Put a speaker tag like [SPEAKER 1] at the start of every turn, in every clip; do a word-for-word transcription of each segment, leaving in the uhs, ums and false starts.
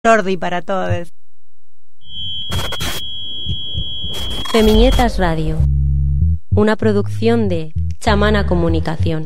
[SPEAKER 1] Jordi para todos.
[SPEAKER 2] Femiñetas Radio, una producción de Chamana Comunicación.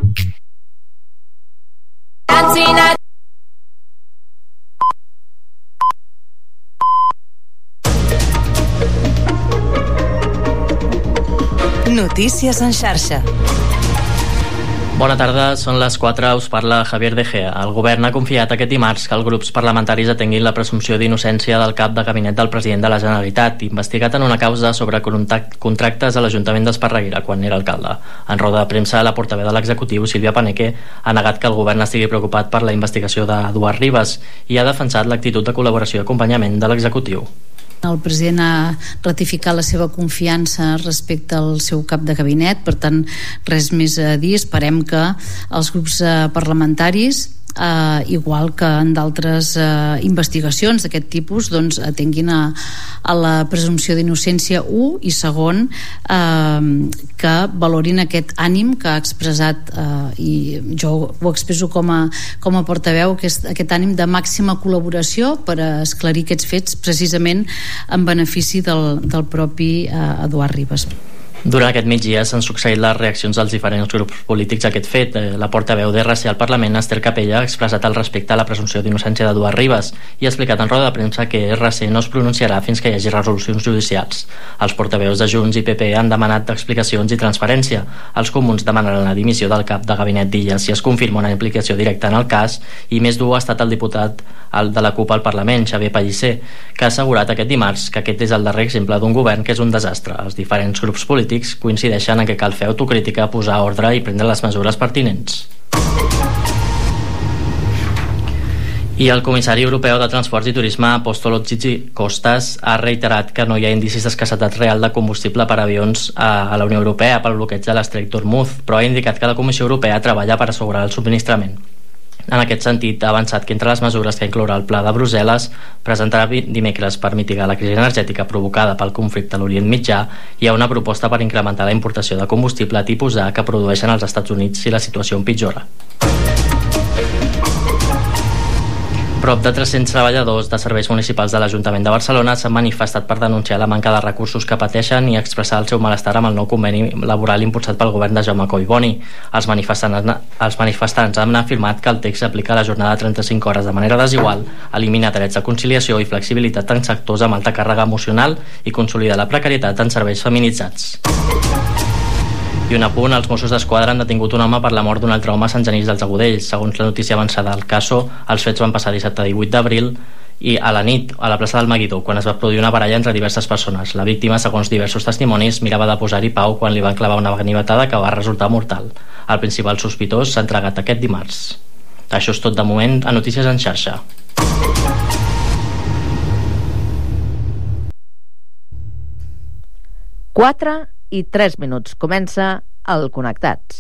[SPEAKER 3] Notícies en xarxa.
[SPEAKER 4] Bona tarda, són les quatre, us parla Javier De Gea. El govern ha confiat aquest dimarts que els grups parlamentaris atenguin la presumpció d'innocència del cap de gabinet del president de la Generalitat, investigat en una causa sobre contractes a l'Ajuntament d'Esparreguera quan era alcalde. En roda de premsa, la portaveu de l'executiu, Sílvia Paneque, ha negat que el govern estigui preocupat per la investigació d'Eduard Rivas i ha defensat l'actitud de col·laboració i acompanyament de l'executiu.
[SPEAKER 5] El president ha ratificat la seva confiança respecte al seu cap de gabinet, per tant res més a dir. Esperem que els grups parlamentaris, Uh, igual que en d'altres uh, investigacions d'aquest tipus, doncs atenguin a, a la presumpció d'innocència u i segon, uh, que valorin aquest ànim que ha expressat, uh, i jo ho expresso com a, com a portaveu, aquest, aquest ànim de màxima col·laboració per a esclarir aquests fets precisament en benefici del, del propi uh, Eduard Rivas.
[SPEAKER 4] Durant aquest migdia s'han succeït les reaccions dels diferents grups polítics a aquest fet. La portaveu d'R C al Parlament, Esther Capella, ha expressat el respecte a la presumpció d'innocència d'Eduard Rivas i ha explicat en roda de premsa que R C no es pronunciarà fins que hi hagi resolucions judicials. Els portaveus de Junts i P P han demanat explicacions i transparència. Els comuns demanaran la dimissió del cap de gabinet d'Illa si es confirma una implicació directa en el cas, i més dur ha estat el diputat de la CUP al Parlament, Xavier Pellicer, que ha assegurat aquest dimarts que aquest és el darrer exemple d'un govern que és un desastre. Els diferents grups polítics coincideixen en que cal fer autocrítica, posar ordre i prendre les mesures pertinents. I el comissari europeu de Transports i Turisme, Apostolo Tzitzikostas, ha reiterat que no hi ha indicis d'escassetat real de combustible per a avions a la Unió Europea pel bloqueig de l'Estret d'Ormuz, però ha indicat que la Comissió Europea treballa per assegurar el subministrament. En aquest sentit, ha avançat que entre les mesures que inclourà el Pla de Brussel·les presentarà dimecres per mitigar la crisi energètica provocada pel conflicte a l'Orient Mitjà, hi ha una proposta per incrementar la importació de combustible tipus A que produeixen els Estats Units si la situació empitjora. Prop de tres-cents treballadors de serveis municipals de l'Ajuntament de Barcelona s'han manifestat per denunciar la manca de recursos que pateixen i expressar el seu malestar amb el nou conveni laboral impulsat pel govern de Jaume Collboni. Els manifestants, els manifestants han afirmat que el text aplica la jornada de trenta-cinc hores de manera desigual, elimina drets de conciliació i flexibilitat en sectors amb alta càrrega emocional i consolida la precarietat en serveis feminitzats. I un apunt, els Mossos d'Esquadra han detingut un home per la mort d'un altre home a Sant Genís dels Agudells. Segons la notícia avançada del caso, els fets van passar dissabte divuit d'abril i a la nit a la plaça del Meguidó, quan es va produir una baralla entre diverses persones. La víctima, segons diversos testimonis, mirava de posar-hi pau quan li van clavar una ganivetada que va resultar mortal. El principal sospitós s'ha entregat aquest dimarts. Això és tot de moment a Notícies en xarxa.
[SPEAKER 6] quatre i tres minuts. Comença el Connectats.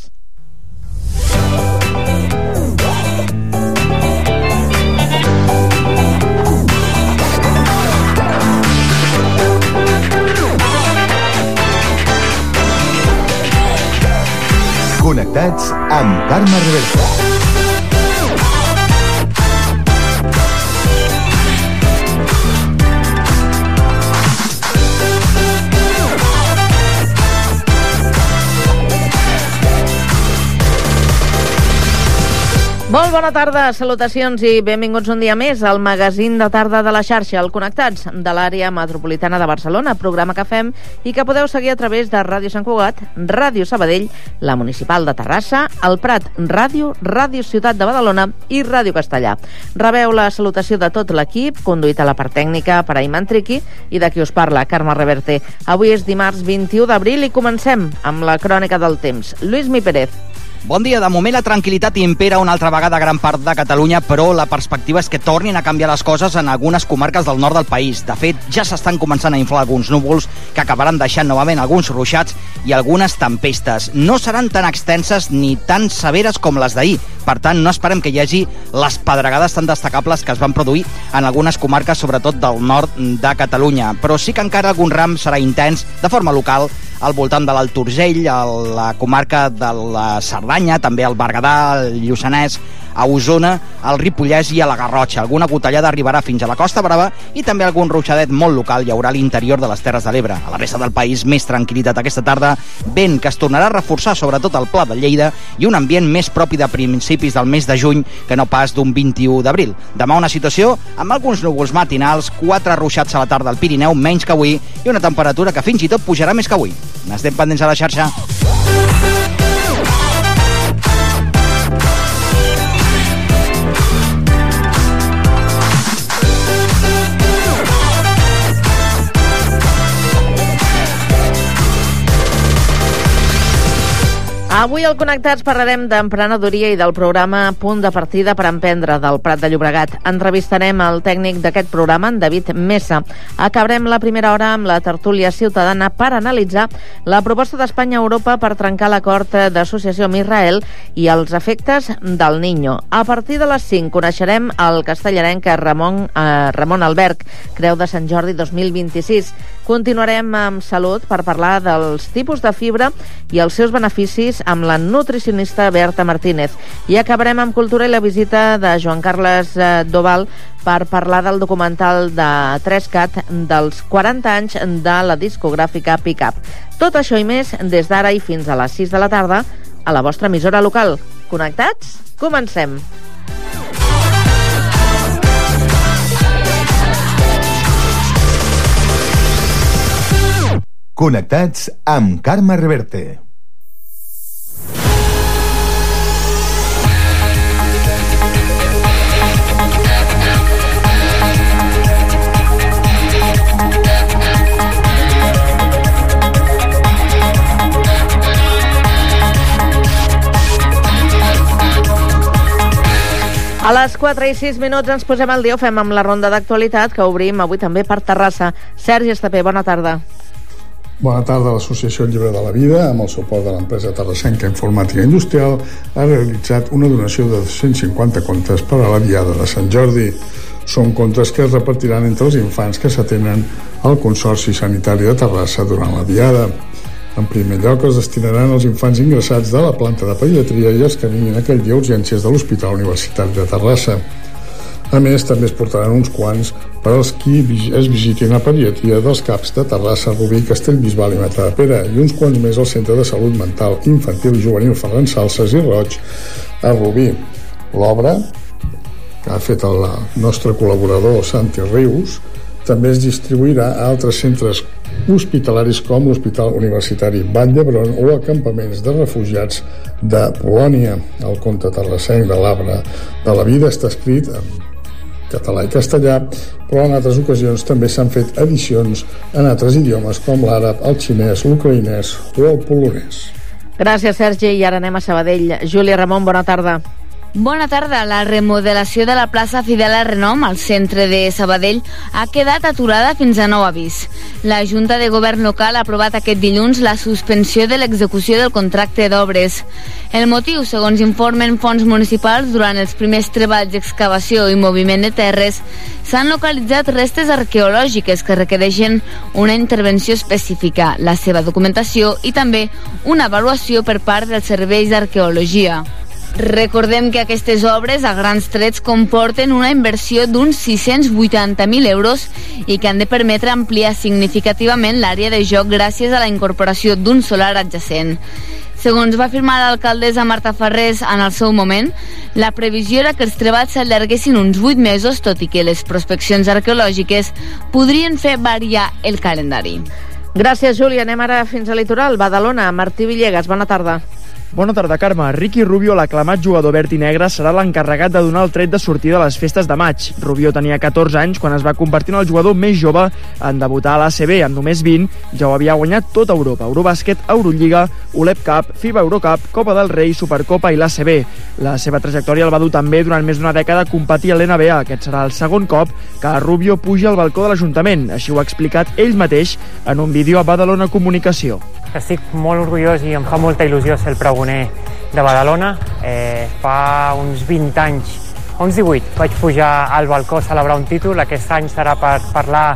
[SPEAKER 7] Connectats amb Carme Reversa.
[SPEAKER 6] Molt bona tarda, salutacions i benvinguts un dia més al magazín de tarda de la xarxa, el Connectats, de l'àrea metropolitana de Barcelona, programa que fem i que podeu seguir a través de Ràdio Sant Cugat, Ràdio Sabadell, la Municipal de Terrassa, el Prat Ràdio, Ràdio Ciutat de Badalona i Ràdio Castellà. Rebeu la salutació de tot l'equip, conduït a la part tècnica per Ayman Triqui i de qui us parla, Carme Reverte. Avui és dimarts vint-i-u d'abril i comencem amb la crònica del temps. Lluís Mi Pérez.
[SPEAKER 8] Bon dia. De moment la tranquil·litat impera una altra vegada a gran part de Catalunya, però la perspectiva és que tornin a canviar les coses en algunes comarques del nord del país. De fet, ja s'estan començant a inflar alguns núvols que acabaran deixant novament alguns ruixats i algunes tempestes. No seran tan extenses ni tan severes com les d'ahir. Per tant, no esperem que hi hagi les pedregades tan destacables que es van produir en algunes comarques, sobretot del nord de Catalunya. Però sí que encara algun ram serà intens de forma local al voltant de l'Alt Urgell, a la comarca de la Cerdanya, també al Berguedà, al Lluçanès, a Osona, al Ripollès i a la Garrotxa. Alguna gotellada arribarà fins a la Costa Brava i també algun ruixadet molt local hi haurà a l'interior de les Terres de l'Ebre. A la resta del país, més tranquil·litat aquesta tarda, vent que es tornarà a reforçar sobretot al Pla de Lleida i un ambient més propi de principis del mes de juny que no pas d'un vint-i-u d'abril. Demà una situació amb alguns núvols matinals, quatre ruixats a la tarda al Pirineu, menys que avui, i una temperatura que fins i tot pujarà més que avui. N'estem pendents a la xarxa.
[SPEAKER 6] Avui al Connectats parlarem d'emprenedoria i del programa Punt de Partida per Emprendre del Prat de Llobregat. Entrevistarem el tècnic d'aquest programa, en David Mesa. Acabarem la primera hora amb la tertúlia ciutadana per analitzar la proposta d'Espanya a Europa per trencar l'acord d'associació amb Israel i els efectes del Niño. A partir de les cinc coneixerem el castellarenc Ramon, eh, Ramon Alberg, Creu de Sant Jordi dos mil vint-i-sis. Continuarem amb salut per parlar dels tipus de fibra i els seus beneficis amb la nutricionista Berta Martínez. I acabarem amb cultura i la visita de Joan Carles Doval per parlar del documental de tres cat dels quaranta anys de la discogràfica Pickup. Tot això i més des d'ara i fins a les sis de la tarda a la vostra emissora local. Connectats? Comencem!
[SPEAKER 7] Connectats amb Carme Reverte.
[SPEAKER 6] A les quatre i sis minuts ens posem al dia, ho fem amb la ronda d'actualitat que obrim avui també per Terrassa. Sergi Estapé, bona tarda.
[SPEAKER 1] Bona tarda. L'Associació Llibre de la Vida, amb el suport de l'empresa terrassenca Informàtica Industrial, ha realitzat una donació de dos-cents cinquanta contes per a la Diada de Sant Jordi. Són contes que es repartiran entre els infants que s'atenen al Consorci Sanitari de Terrassa durant la Diada. En primer lloc, es destinaran als infants ingressats de la planta de pediatria i els que vinguin aquell dia a urgències de l'Hospital Universitari de Terrassa. A més, també es portaran uns quants per als qui es visitin a pediatria dels CAPs de Terrassa, Rubí, Castellbisbal i Matadepera, i uns quants més al Centre de Salut Mental Infantil i Juvenil Ferran Salses i Roig a Rubí. L'obra, que ha fet el nostre col·laborador Santi Rius, també es distribuirà a altres centres hospitalaris com l'Hospital Universitari Vall d'Hebron o a campaments de refugiats de Polònia. El conte terrassenc de l'Arbre de la Vida està escrit en català i castellà, però en altres ocasions també s'han fet edicions en altres idiomes com l'àrab, el xinès, l'ucraïnès o el polonès.
[SPEAKER 6] Gràcies, Sergi. I ara anem a Sabadell. Júlia Ramon, bona tarda.
[SPEAKER 9] Bona tarda. La remodelació de la plaça Fidel Renom, al centre de Sabadell, ha quedat aturada fins a nou avís. La Junta de Govern local ha aprovat aquest dilluns la suspensió de l'execució del contracte d'obres. El motiu, segons informen fonts municipals, durant els primers treballs d'excavació i moviment de terres, s'han localitzat restes arqueològiques que requereixen una intervenció específica, la seva documentació i també una avaluació per part dels serveis d'arqueologia. Recordem que aquestes obres a grans trets comporten una inversió d'uns sis-cents vuitanta mil euros i que han de permetre ampliar significativament l'àrea de joc gràcies a la incorporació d'un solar adjacent. Segons va afirmar l'alcaldessa Marta Farrés en el seu moment, la previsió era que els treballs s'allarguessin uns vuit mesos, tot i que les prospeccions arqueològiques podrien fer variar el calendari.
[SPEAKER 6] Gràcies, Júlia. Anem ara fins al litoral. Badalona, Martí Villegas, bona tarda.
[SPEAKER 10] Bona tarda, Carme. Ricky Rubio, l'aclamat jugador verd i negre, serà l'encarregat de donar el tret de sortida a les festes de maig. Rubio tenia catorze anys quan es va convertir en el jugador més jove en debutar a l'A C B. Amb només vint ja ho havia guanyat tot Europa: Eurobàsquet, Eurolliga, U L E P Cup, FIBA Eurocup, Copa del Rei, Supercopa i l'A C B. La seva trajectòria el va dur també durant més d'una dècada a competir a l'N B A. Aquest serà el segon cop que Rubio puja al balcó de l'Ajuntament. Així ho ha explicat ell mateix en un vídeo a Badalona Comunicació.
[SPEAKER 11] Estic molt orgullós i em fa molta il·lusió ser el pregoner de Badalona. Eh, fa uns vint anys, uns divuit, vaig pujar al balcó a celebrar un títol. Aquest any serà per parlar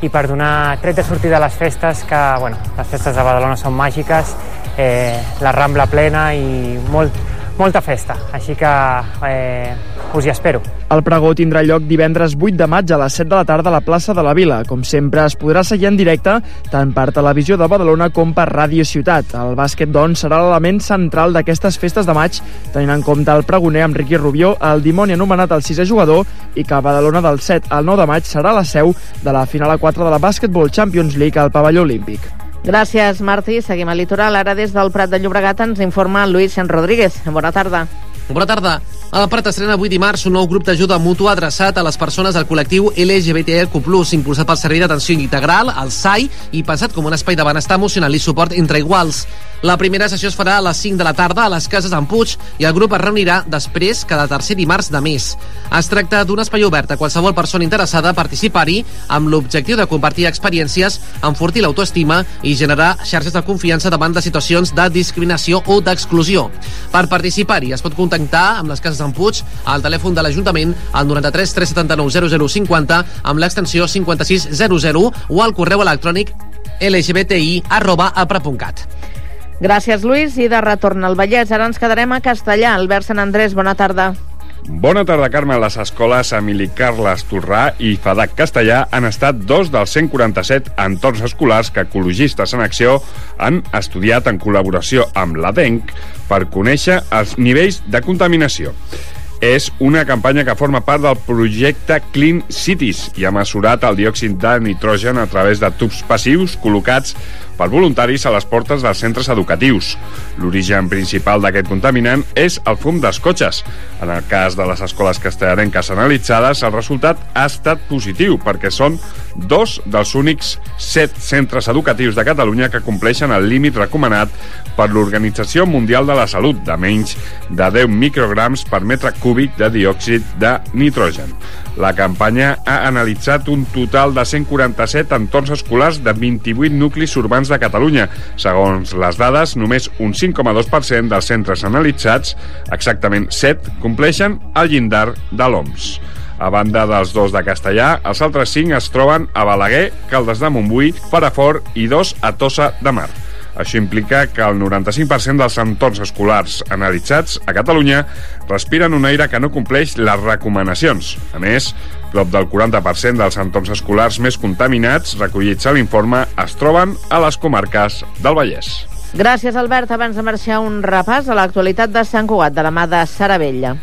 [SPEAKER 11] i per donar tret de sortida a les festes, que bueno, les festes de Badalona són màgiques, eh, la Rambla plena i molt, molta festa, així que eh, us hi espero.
[SPEAKER 10] El pregó tindrà lloc divendres vuit de maig a les set de la tarda a la plaça de la Vila. Com sempre, es podrà seguir en directe tant per Televisió de Badalona com per Ràdio Ciutat. El bàsquet, doncs, serà l'element central d'aquestes festes de maig, tenint en compte el pregoner amb Ricky Rubio, el dimoni anomenat el sisè jugador, i que a Badalona del set al nou de maig serà la seu de la final a quatre de la Basketball Champions League al pavelló olímpic.
[SPEAKER 6] Gràcies, Martí. Seguim al litoral. Ara des del Prat de Llobregat ens informa Luis San Rodríguez. Bona tarda.
[SPEAKER 12] Bona tarda. El Prat estrena avui dimarts un nou grup d'ajuda mútua adreçat a les persones del col·lectiu L G B T Q plus, impulsat pel Servei d'Atenció Integral, el S A I, i pensat com un espai de benestar emocional i suport entre iguals. La primera sessió es farà a les cinc de la tarda a les Cases d'en Puig i el grup es reunirà després cada tercer dimarts de mes. Es tracta d'un espai obert a qualsevol persona interessada a participar-hi amb l'objectiu de compartir experiències, enfortir l'autoestima i generar xarxes de confiança davant de situacions de discriminació o d'exclusió. Per participar-hi es pot contactar amb les Cases d'en Puig al telèfon de l'Ajuntament al noranta-tres tres setanta-nou zero zero cinquanta amb l'extensió cinquanta-sis zero zero o al correu electrònic lgbti arroba apra punt cat.
[SPEAKER 6] Gràcies, Lluís. I de retorn al Vallès, ara ens quedarem a Castellà. Albert Sant Andrés, bona tarda.
[SPEAKER 13] Bona tarda, Carme. Les escoles Emili Carles Torrà i Fadac Castellà han estat dos dels cent quaranta-set entorns escolars que Ecologistes en Acció han estudiat en col·laboració amb l'A D E N C per conèixer els nivells de contaminació. És una campanya que forma part del projecte Clean Cities i ha mesurat el diòxid de nitrogen a través de tubs passius col·locats per voluntaris a les portes dels centres educatius. L'origen principal d'aquest contaminant és el fum dels cotxes. En el cas de les escoles castellarenques analitzades, el resultat ha estat positiu perquè són dos dels únics set centres educatius de Catalunya que compleixen el límit recomanat per l'Organització Mundial de la Salut de menys de deu micrograms per metre cúbic de diòxid de nitrogen. La campanya ha analitzat un total de cent quaranta-set entorns escolars de vint-i-vuit nuclis urbans de Catalunya. Segons les dades, només un cinc coma dos per cent dels centres analitzats, exactament set, compleixen el llindar de l'O M S. A banda dels dos de Castellà, els altres cinc es troben a Balaguer, Caldes de Montbui, Perafort i dos a Tossa de Mar. Això implica que el noranta-cinc per cent dels entorns escolars analitzats a Catalunya respiren un aire que no compleix les recomanacions. A més, prop del quaranta per cent dels entorns escolars més contaminats recollits a l'informe es troben a les comarques del Vallès.
[SPEAKER 6] Gràcies, Albert. Abans de marxar, un repàs a l'actualitat de Sant Cugat, de la mà de Sara Vella.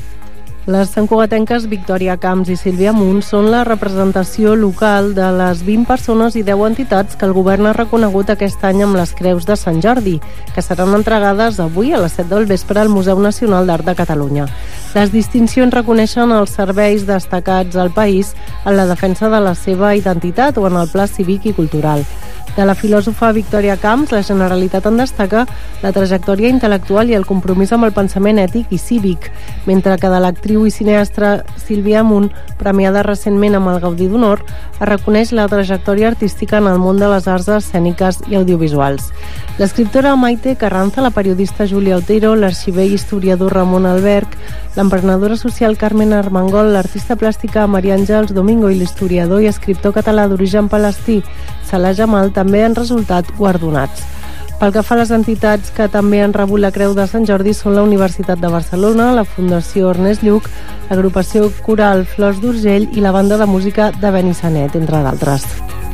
[SPEAKER 14] Les santcugatenques Victòria Camps i Sílvia Munt són la representació local de les vint persones i deu entitats que el govern ha reconegut aquest any amb les Creus de Sant Jordi, que seran entregades avui a les set del vespre al Museu Nacional d'Art de Catalunya. Les distincions reconeixen els serveis destacats al país en la defensa de la seva identitat o en el pla cívic i cultural. De la filòsofa Victòria Camps, la Generalitat en destaca la trajectòria intel·lectual i el compromís amb el pensament ètic i cívic, mentre que de l'actriu i cineastra Sílvia Munt, premiada recentment amb el Gaudí d'Honor, es reconeix la trajectòria artística en el món de les arts escèniques i audiovisuals. L'escriptora Maite Carranza, la periodista Júlia Otero, l'arxiver i historiador Ramon Alberg, l'emprenedora social Carmen Armengol, l'artista plàstica Maria Àngels Domingo i l'historiador i escriptor català d'origen palestí Salah Jamal també han resultat guardonats. Pel que fa a les entitats que també han rebut la Creu de Sant Jordi són la Universitat de Barcelona, la Fundació Ernest Lluch, l'agrupació coral Flors d'Urgell i la banda de música de Benissanet, entre d'altres.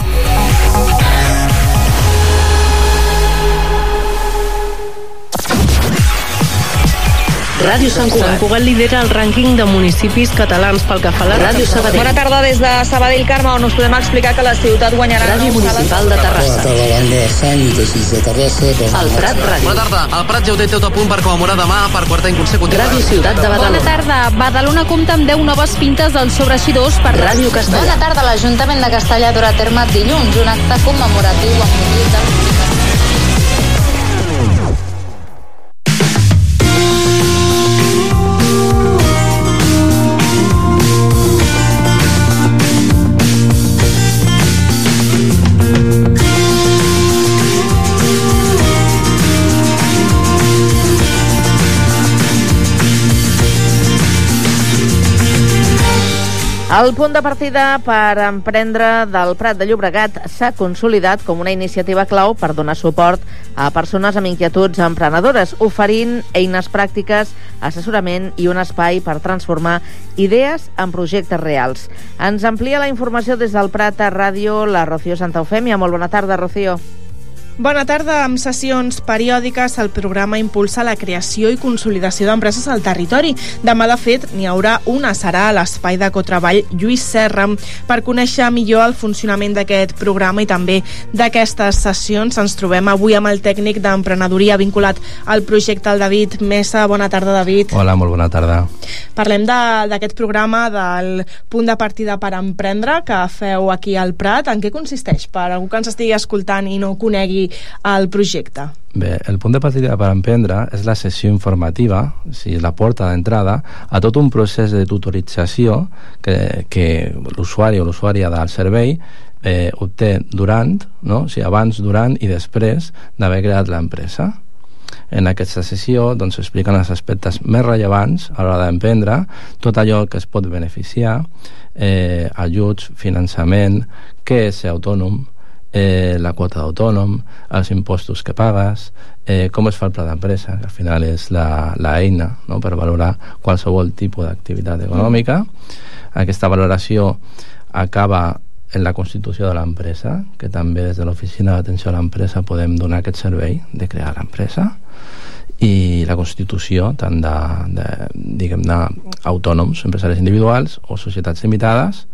[SPEAKER 3] Ràdio Sant Cugat.
[SPEAKER 14] Sant Cugat lidera el rànquing de municipis catalans pel que fa a la
[SPEAKER 3] Ràdio Sabadell.
[SPEAKER 6] Bona tarda des de Sabadell, Carme, on us podem explicar que la ciutat guanyarà...
[SPEAKER 3] Ràdio Municipal de Terrassa.
[SPEAKER 15] Bona tarda, banda de Sant i teixits de Terrassa.
[SPEAKER 3] El Prat Ràdio.
[SPEAKER 12] Bona tarda. El Prat ja ho té tot a punt per commemorar demà per quart any consecutiu.
[SPEAKER 3] Ràdio Ciutat de Badalona.
[SPEAKER 16] Bona tarda. Badalona compta amb deu noves pintes dels sobreeixidors per
[SPEAKER 3] Ràdio Castellà.
[SPEAKER 16] Bona tarda. L'Ajuntament de Castellà durà a terme dilluns un acte commemoratiu amb motiu del...
[SPEAKER 6] El punt de partida per emprendre del Prat de Llobregat s'ha consolidat com una iniciativa clau per donar suport a persones amb inquietuds emprenedores, oferint eines pràctiques, assessorament i un espai per transformar idees en projectes reals. Ens amplia la informació des del Prat a Ràdio, la Rocío Santa Eufèmia. Molt bona tarda, Rocío.
[SPEAKER 17] Bona tarda. Amb sessions periòdiques, el programa impulsa la creació i consolidació d'empreses al territori. Demà, de fet, n'hi haurà una. Serà a l'Espai de Cotreball Lluís Serra. Per conèixer millor el funcionament d'aquest programa i també d'aquestes sessions, ens trobem avui amb el tècnic d'emprenedoria vinculat al projecte, el David Mesa. Bona tarda, David.
[SPEAKER 18] Hola, molt bona tarda.
[SPEAKER 17] Parlem d'aquest programa, del punt de partida per emprendre que feu aquí al Prat. En què consisteix? Per algú que ens estigui escoltant i no conegui el projecte.
[SPEAKER 18] Bé, el punt de partida per emprendre és la sessió informativa, o sigui, la porta d'entrada a tot un procés de tutorització que, que l'usuari o l'usuària del servei eh, obté durant, no? O sigui, abans, durant i després d'haver creat l'empresa. En aquesta sessió doncs, s'expliquen els aspectes més rellevants a l'hora d'emprendre, tot allò que es pot beneficiar, eh, ajuts, finançament, què és ser autònom, Eh, la quota d'autònom, els impostos que pagues, eh, com es fa el pla d'empresa, que al final és la, la eina, no?, per valorar qualsevol tipus d'activitat econòmica. Aquesta valoració acaba en la constitució de l'empresa, que també des de l'oficina d'atenció a l'empresa podem donar aquest servei de crear l'empresa, i la constitució tant de, de diguem-ne, autònoms, empresaris individuals o societats limitades.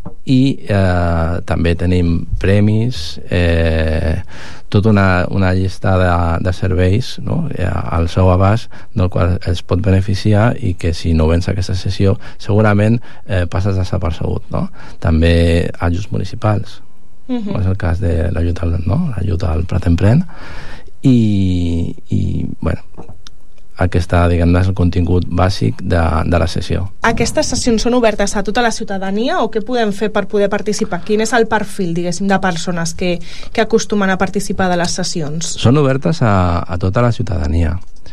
[SPEAKER 18] I eh, també tenim premis, eh, tota una, una llista de, de serveis, no?, al seu abast, del qual es pot beneficiar i que si no vens a aquesta sessió segurament eh, passes desapercebut, no? També ajuts municipals, uh-huh. com és el cas de l'ajut al, no? l'ajut al Prat Emprèn, i, i bueno, aquesta, diguem-ne, és el contingut bàsic de, de la sessió.
[SPEAKER 17] Aquestes sessions són obertes a tota la ciutadania o què podem fer per poder participar? Quin és el perfil, diguéssim, de persones que, que acostumen a participar de les sessions?
[SPEAKER 18] Són obertes a, a tota la ciutadania.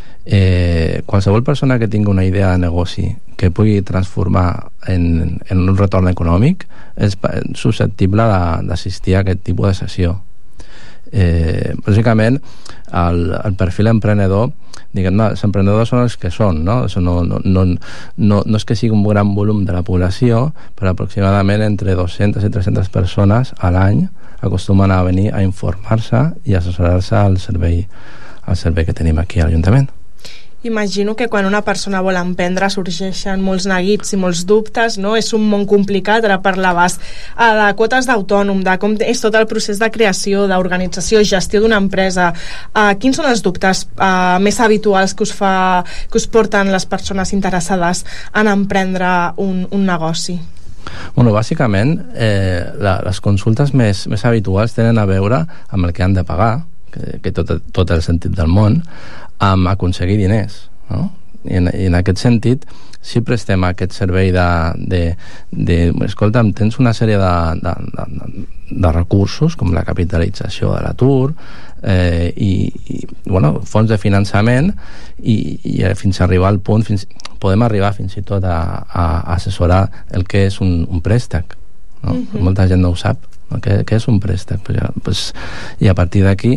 [SPEAKER 18] Eh, qualsevol persona que tingui una idea de negoci que pugui transformar en, en un retorn econòmic és susceptible d'assistir a aquest tipus de sessió. Eh, bàsicament el, el perfil emprenedor, diguem-ne, els emprenedors són els que són, no? No, no, no, no, no és que sigui un gran volum de la població, però aproximadament entre dues-centes i tres-centes persones a l'any acostumen a venir a informar-se i assessorar-se al servei, al servei que tenim aquí a l'Ajuntament.
[SPEAKER 17] Imagino que quan una persona vol emprendre sorgeixen molts neguits i molts dubtes, no? És un món complicat. Ara parlaves eh, de quotes d'autònom, de com és tot el procés de creació, d'organització, gestió d'una empresa. Eh, quins són els dubtes eh, més habituals que us, fa, que us porten les persones interessades en emprendre un, un negoci?
[SPEAKER 18] Bueno, bàsicament, eh, la, les consultes més, més habituals tenen a veure amb el que han de pagar, que, que tot, tot el sentit del món, amb aconseguir diners, no? I en, i en aquest sentit si prestem aquest servei de, de, de escolta'm, tens una sèrie de, de, de, de recursos com la capitalització de l'atur eh, i, i bueno, fons de finançament i, i fins a arribar al punt fins, podem arribar fins i tot a, a assessorar el que és un, un préstec, no? Uh-huh. Molta gent no ho sap, no? Què, què és un préstec? Pues ja, pues, i a partir d'aquí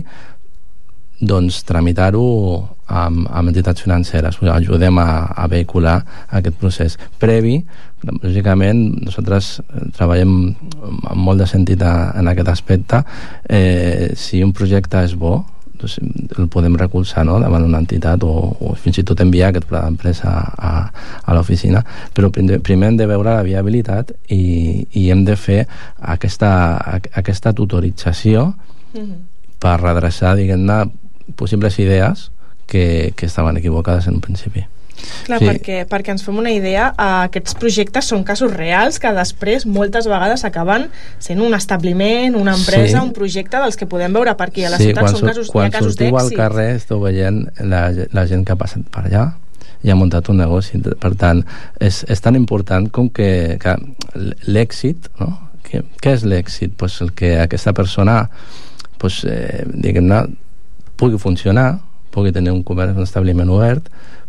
[SPEAKER 18] doncs tramitar-ho amb, amb entitats financeres. Ajudem a, a vehicular aquest procés previ. Lògicament nosaltres treballem amb molt de sentit a, en aquest aspecte. Eh, si un projecte és bo, doncs el podem recolzar, no?, davant d'una entitat o, o fins i tot enviar aquest pla d'empresa a, a l'oficina, però primer hem de veure la viabilitat i, i hem de fer aquesta, aquesta tutorització mm-hmm. per redreçar, diguem-ne, possibles idees que, que estaven equivocades en un principi.
[SPEAKER 17] Clar, sí. perquè, perquè ens fem una idea, aquests projectes són casos reals que després moltes vegades acaben sent un establiment, una empresa, sí. un projecte dels que podem veure per aquí a la
[SPEAKER 18] sí,
[SPEAKER 17] ciutat.
[SPEAKER 18] Són casos, quan casos d'èxit. Quan sortiu al carrer esteu veient la, la gent que ha passat per allà i ha muntat un negoci. Per tant, és, és tan important com que, que l'èxit, no? Què, què és l'èxit? Pues el que aquesta persona pues, eh, diguem-ne, pugui funcionar, pugui tenir un comerç, un establiment obert,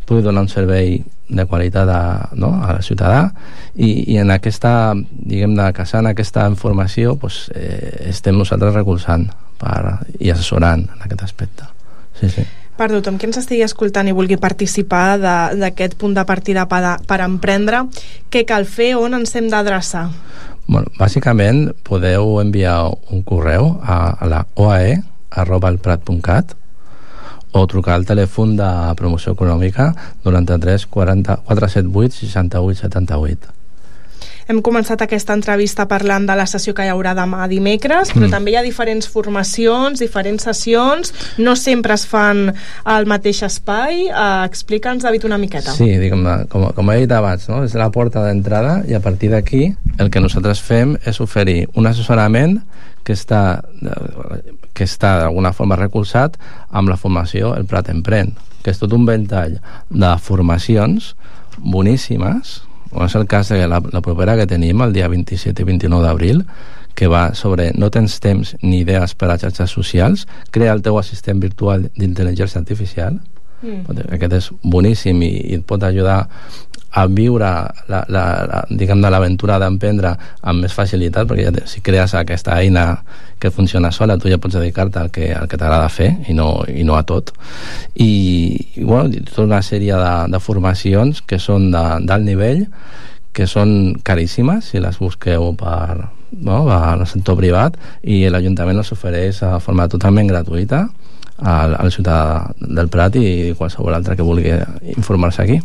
[SPEAKER 18] pugui donar un servei de qualitat a, no, al ciutadà i, i en aquesta, diguem-ne, casant aquesta informació pues, eh, estem nosaltres recolzant per, i assessorant en aquest aspecte. Sí, sí.
[SPEAKER 17] Per tothom que ens estigui escoltant i vulgui participar d'aquest punt de partida per, per emprendre, què cal fer, on ens hem d'adreçar?
[SPEAKER 18] Bueno, bàsicament podeu enviar un correu a, a la o a e arroba elprat punt cat o trucar al telèfon de promoció econòmica noranta-tres quaranta quatre setanta vuit seixanta vuit setanta vuit.
[SPEAKER 17] Hem començat aquesta entrevista parlant de la sessió que hi haurà demà dimecres, però mm. també hi ha diferents formacions, diferents sessions, no sempre es fan al mateix espai. Uh, Explica'ns, David, una miqueta.
[SPEAKER 18] Sí, diguem, com, com he dit abans, no? És la porta d'entrada i a partir d'aquí el que nosaltres fem és oferir un assessorament que està, que està d'alguna forma recolzat amb la formació El Prat Emprèn, que és tot un ventall de formacions boníssimes. O és el cas de la, la propera que tenim el dia vint-i-set i vint-i-nou d'abril, que va sobre no tens temps ni idees per a xarxes socials, crea el teu assistent virtual d'intel·ligència artificial. Mm. Aquest és boníssim i, i et pot ajudar a viure la, la, la, diguem-ne, l'aventura d'emprendre amb més facilitat, perquè ja te, si crees aquesta eina que funciona sola, tu ja pots dedicar-te al que, al que t'agrada fer i no, i no a tot. I, i bueno, tota una sèrie de, de formacions que són d'alt nivell, que són caríssimes si les busqueu per, no, al sector privat, i l'Ajuntament les ofereix de forma totalment gratuïta al, al ciutadà del Prat i qualsevol altre que vulgui informar-se aquí.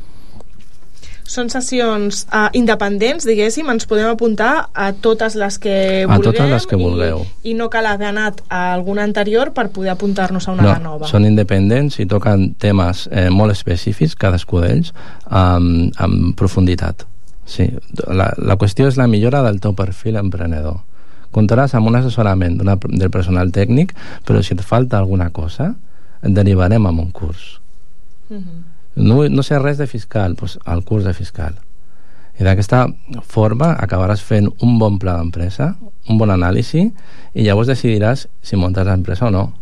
[SPEAKER 17] Són sessions uh, independents, diguéssim, ens podem apuntar a totes les que vulguem,
[SPEAKER 18] a totes les que vulgueu.
[SPEAKER 17] I, i no cal haver anat a alguna anterior per poder apuntar-nos a una
[SPEAKER 18] no,
[SPEAKER 17] de nova.
[SPEAKER 18] Són independents i toquen temes eh, molt específics, cadascú d'ells, amb, amb profunditat. Sí. La, la qüestió és la millora del teu perfil emprenedor. Comptaràs amb un assessorament del personal tècnic, però si et falta alguna cosa, et derivarem amb un curs. Uh-huh. No, no sé res de fiscal, doncs el curs de fiscal. I d'aquesta forma acabaràs fent un bon pla d'empresa, un bon anàlisi, i llavors decidiràs si muntes l'empresa o no.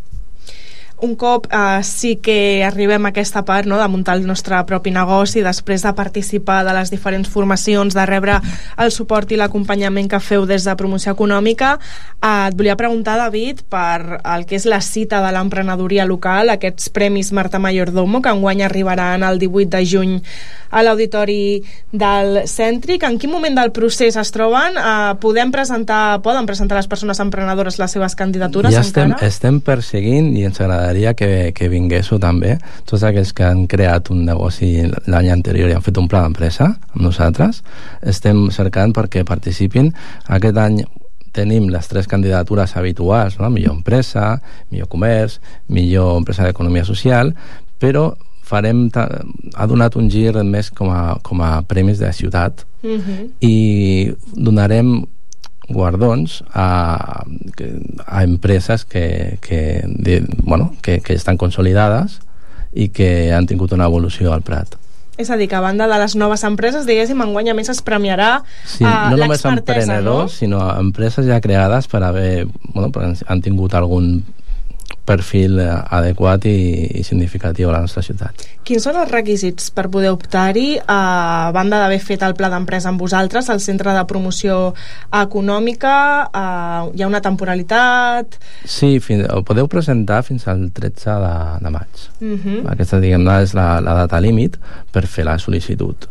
[SPEAKER 17] Un cop eh, sí que arribem a aquesta part, no?, de muntar el nostre propi negoci, després de participar de les diferents formacions, de rebre el suport i l'acompanyament que feu des de Promoció Econòmica, eh, et volia preguntar, David, per el que és la cita de l'emprenedoria local, aquests Premis Marta Mayordomo, que enguany arribaran el divuit de juny a l'auditori del Cèntric. En quin moment del procés es troben? Eh, podem presentar, poden presentar les persones emprenedores les seves candidatures
[SPEAKER 18] ja estem,
[SPEAKER 17] encara?
[SPEAKER 18] estem perseguint i ens agradaria que, que vinguéssiu també tots aquells que han creat un negoci l'any anterior i han fet un pla d'empresa amb nosaltres. Estem cercant perquè participin. Aquest any tenim les tres candidatures habituals, no? Millor empresa, millor comerç, millor empresa d'economia social, però farem, ha donat un gir més com a, com a premis de ciutat. Uh-huh. I donarem guardons a, a empreses que, que, de, bueno, que, que estan consolidades i que han tingut una evolució al Prat.
[SPEAKER 17] És a dir, que a banda de les noves empreses, diguéssim, enguany a més es premiarà
[SPEAKER 18] sí,
[SPEAKER 17] uh,
[SPEAKER 18] no només
[SPEAKER 17] l'expertesa,
[SPEAKER 18] emprenedors,
[SPEAKER 17] no?
[SPEAKER 18] sinó empreses ja creades per haver, bueno, per han tingut algun perfil adequat i, i significatiu a la nostra ciutat.
[SPEAKER 17] Quins són els requisits per poder optar-hi, a banda d'haver fet el pla d'empresa amb vosaltres, al Centre de Promoció Econòmica? Uh, hi ha una temporalitat?
[SPEAKER 18] Sí, fins, ho podeu presentar fins al tretze de, de maig. Uh-huh. Aquesta, diguem-ne, és la, la data límit per fer la sol·licitud.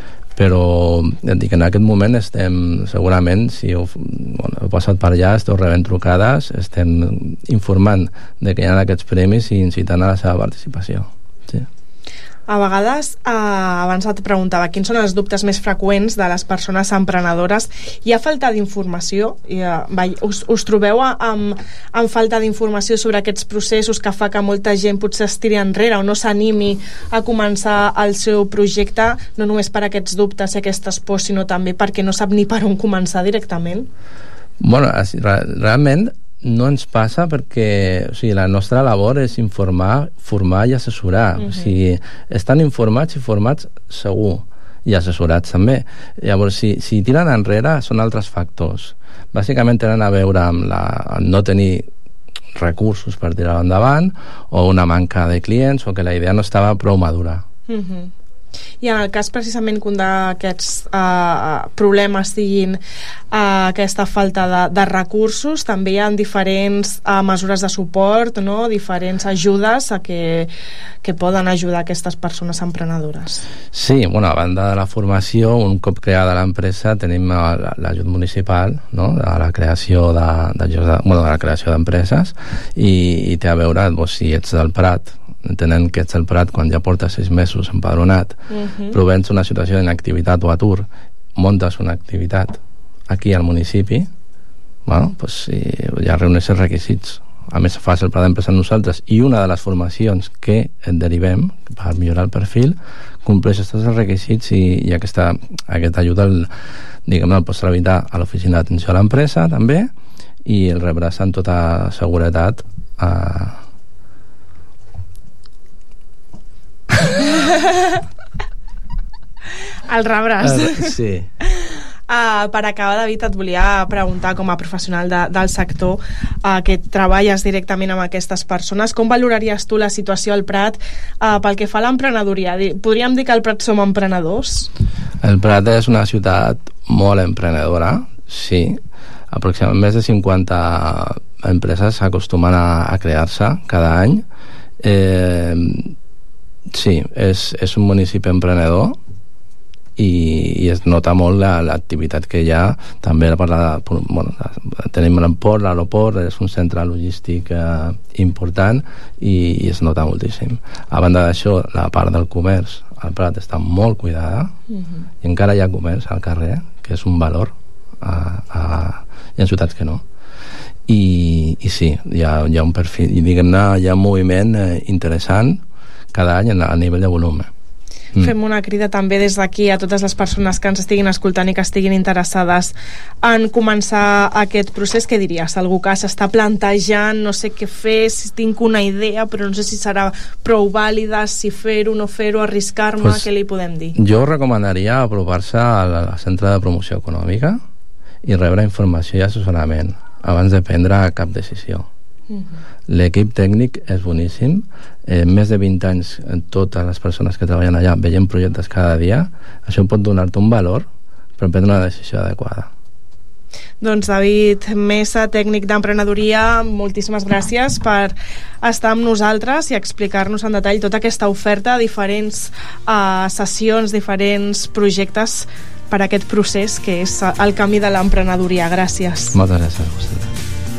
[SPEAKER 18] Però et dic, en aquest moment estem segurament, si heu, bueno, heu passat per allà, esteu rebent trucades, estem informant de que hi ha aquests premis i incitant a la seva participació. Sí.
[SPEAKER 17] A vegades, eh, abans et preguntava quins són els dubtes més freqüents de les persones emprenedores. Hi ha falta d'informació? I, eh, vai, us, us trobeu amb, amb falta d'informació sobre aquests processos que fa que molta gent potser es tiri enrere o no s'animi a començar el seu projecte, no només per aquests dubtes i aquestes pors, sinó també perquè no sap ni per on començar directament?
[SPEAKER 18] Bueno, realment no ens passa perquè, o sigui, la nostra labor és informar, formar i assessorar. Uh-huh. O sigui, estan informats i formats segur, i assessorats també. Llavors, si, si tiren enrere són altres factors. Bàsicament tenen a veure amb la, no tenir recursos per tirar endavant, o una manca de clients, o que la idea no estava prou madura.
[SPEAKER 17] Uh-huh. I en el cas precisament que un d'aquests uh, problemes siguin uh, aquesta falta de, de recursos, també hi ha diferents uh, mesures de suport, no? Diferents ajudes a que, que poden ajudar aquestes persones emprenedores.
[SPEAKER 18] Sí, bueno, a banda de la formació, un cop creada l'empresa tenim l'ajut municipal, no? de la creació de, de, de, bueno, de la creació d'empreses, i, i té a veure doncs, si ets del Prat, entenent que ets al Prat quan ja portes sis mesos empadronat, uh-huh. però vens una situació d'inactivitat o atur, montes una activitat aquí al municipi, bueno, pues, si ja reuneix els requisits. A més, fas el pla d'empresa amb nosaltres, i una de les formacions que et derivem per millorar el perfil compleix tots els requisits, i, i aquesta, aquesta ajuda el, diguem-ne, el pots tramitar a l'oficina d'atenció a l'empresa també, i el rebràs amb tota seguretat a
[SPEAKER 17] el rebràs.
[SPEAKER 18] Uh, sí.
[SPEAKER 17] Uh, per acabar, David, et volia preguntar, com a professional de, del sector, uh, que treballes directament amb aquestes persones, com valoraries tu la situació al Prat uh, pel que fa a l'emprenedoria? Podríem dir que al Prat som emprenedors?
[SPEAKER 18] El Prat és una ciutat molt emprenedora, sí. Aproximadament més de cinquanta empreses s'acostumen a, a crear-se cada any. Eh, sí, és, és un municipi emprenedor, i, i es nota molt l'activitat que hi ha també per la, bueno, tenim l'emport, l'aeroport és un centre logístic eh, important, i, i es nota moltíssim. A banda d'això, la part del comerç al Prat està molt cuidada, uh-huh. i encara hi ha comerç al carrer, que és un valor, a, a, hi ha ciutats que no, i, i sí, hi ha, hi ha un perfil, i diguem-ne, hi ha un moviment eh, interessant cada any a nivell de volum.
[SPEAKER 17] Mm. Fem una crida també des d'aquí a totes les persones que ens estiguin escoltant i que estiguin interessades en començar aquest procés. Què diries? Algú que s'està plantejant, no sé què fer, si tinc una idea però no sé si serà prou vàlida, si fer-ho, no fer-ho, arriscar-me, pues, què li podem dir?
[SPEAKER 18] Jo recomanaria apropar-se al Centre de Promoció Econòmica i rebre informació i assessorament abans de prendre cap decisió. Uh-huh. L'equip tècnic és boníssim, eh, més de vint anys totes les persones que treballen allà veient projectes cada dia, això pot donar-te un valor per prendre una decisió adequada.
[SPEAKER 17] Doncs David Mesa, tècnic d'emprenedoria, moltíssimes gràcies per estar amb nosaltres i explicar-nos en detall tota aquesta oferta, diferents uh, sessions, diferents projectes per a aquest procés que és el camí de l'emprenedoria. Gràcies.
[SPEAKER 18] Moltes gràcies a vosaltres.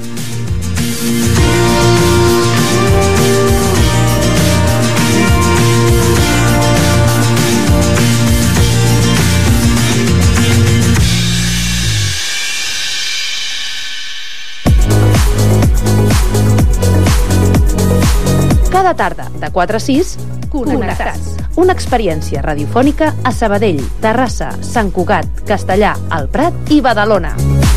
[SPEAKER 19] Cada tarda, de quatre a sis, Connectats. Una experiència radiofònica a Sabadell, Terrassa, Sant Cugat, Castellar, el Prat i Badalona.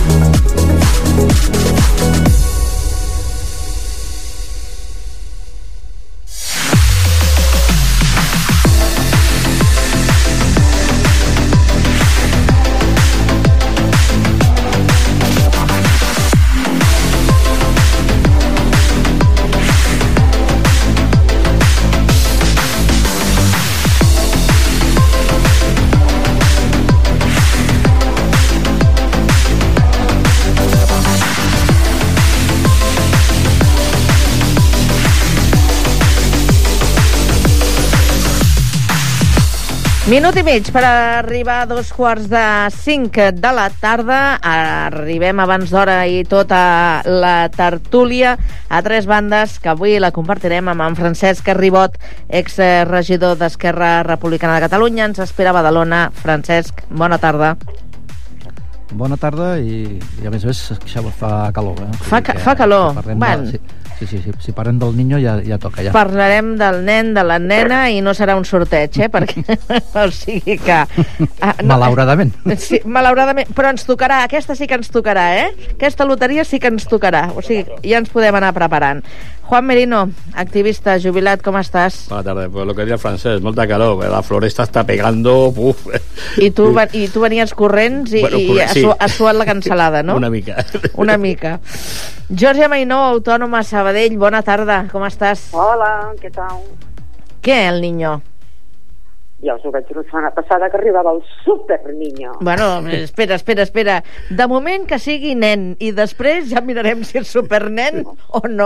[SPEAKER 6] Minut i mig per arribar a dos quarts de cinc de la tarda. Arribem abans d'hora i tota la tertúlia a tres bandes que avui la compartirem amb en Francesc Ribot, exregidor d'Esquerra Republicana de Catalunya. Ens espera a Badalona. Francesc, bona tarda.
[SPEAKER 20] Bona tarda i, i a més a més això fa calor. Eh?
[SPEAKER 6] Fa, ca fa calor.
[SPEAKER 20] Si
[SPEAKER 6] bueno.
[SPEAKER 20] de, sí, sí, sí, si parlem del niño ja, ja toca. Ja.
[SPEAKER 6] Parlarem del nen, de la nena i no serà un sorteig, eh? Perquè, o sigui que...
[SPEAKER 20] Ah, no, malauradament.
[SPEAKER 6] Sí, malauradament, però ens tocarà, aquesta sí que ens tocarà, eh? Aquesta loteria sí que ens tocarà, o sigui, ja ens podem anar preparant. Juan Merino, activista, jubilat, com estàs?
[SPEAKER 21] Bona tarda, pues lo que diría el francés, molta calor, la floresta està pegando... Uf.
[SPEAKER 6] I tu, I tu venies corrents i, bueno, i has, sí. has suat la cansalada, no?
[SPEAKER 21] Una mica.
[SPEAKER 6] Una mica. Jorge Mainó, autònom a Sabadell, bona tarda, com estàs?
[SPEAKER 22] Hola, què tal?
[SPEAKER 6] Què, el niño?
[SPEAKER 22] Ja us ho vaig dir la setmana passada que arribava el super niño.
[SPEAKER 6] Bueno, espera, espera, espera. De moment que sigui nen i després ja mirarem si és supernen o no.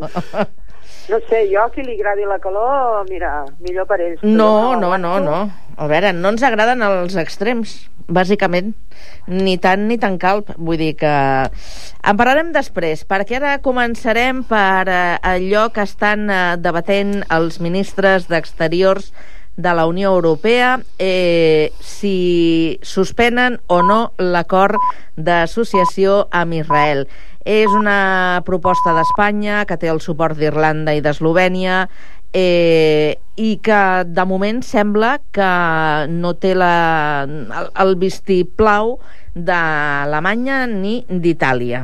[SPEAKER 22] No sé, jo a qui li agradi la calor, mira, millor per ells.
[SPEAKER 6] No, no, no, no. A veure, no ens agraden els extrems, bàsicament. Ni tant ni tan calp. Vull dir que en parlarem després, perquè ara començarem per allò que estan debatent els ministres d'Exteriors de la Unió Europea, eh, si suspenen o no l'acord d'associació amb Israel. És una proposta d'Espanya que té el suport d'Irlanda i d'Eslovènia eh, i que de moment sembla que no té la, el, el vistiplau d'Alemanya ni d'Itàlia.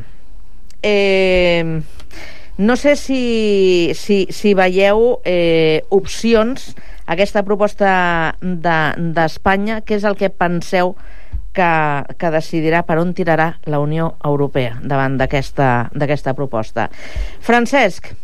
[SPEAKER 6] Eh, no sé si, si, si veieu eh, opcions aquesta proposta d'Espanya, de, què és el que penseu que, que decidirà per on tirarà la Unió Europea davant d'aquesta proposta? Francesc.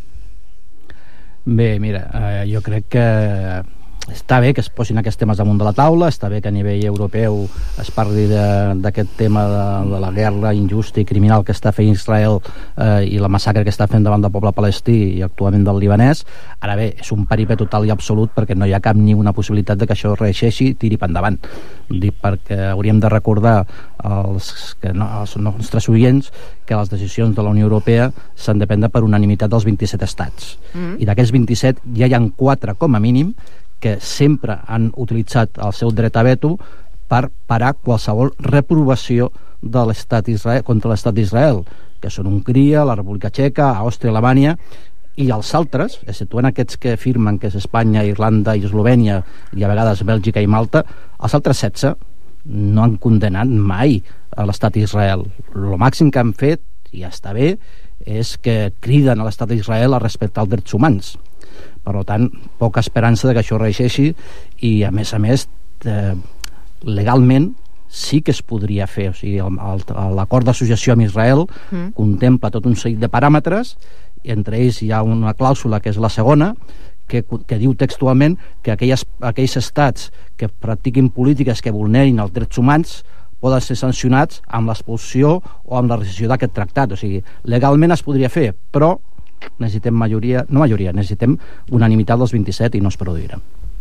[SPEAKER 20] Bé, mira, eh, jo crec que està bé que es posin aquests temes damunt de la taula, està bé que a nivell europeu es parli d'aquest tema de, de la guerra injusta i criminal que està fent Israel eh, i la massacre que està fent davant del poble palestí i actualment del libanès. Ara bé, és un peripe total i absolut perquè no hi ha cap ni una possibilitat de que això reeixeixi i tiri per endavant. Dic perquè hauríem de recordar als, que no, als nostres oients que les decisions de la Unió Europea s'han de prendre per unanimitat dels vint-i-set estats. Mm. I d'aquests vint-i-set ja hi ha quatre, com a mínim, que sempre han utilitzat el seu dret a veto per parar qualsevol reprovació de l'estat Israel, contra l'estat d'Israel, que són Hongria, la República Txeca, Àustria, Alemanya, i els altres, exceptuant aquests que afirmen que és Espanya, Irlanda i Eslovènia i a vegades Bèlgica i Malta, els altres setze no han condemnat mai a l'estat d'Israel. El màxim que han fet, i ja està bé, és que criden a l'estat d'Israel a respectar els drets humans. Per tant, poca esperança de que això reeixeixi i, a més a més, eh, legalment sí que es podria fer. O sigui, l'acord d'associació amb Israel mm. contempla tot un seguit de paràmetres, i entre ells hi ha una clàusula, que és la segona, que, que diu textualment que aquelles, aquells estats que practiquin polítiques que vulnerin els drets humans poden ser sancionats amb l'expulsió o amb la rescissió d'aquest tractat. O sigui, legalment es podria fer, però necessitem majoria, no majoria, necessitem unanimitat dels vint-i-set i no es produirà.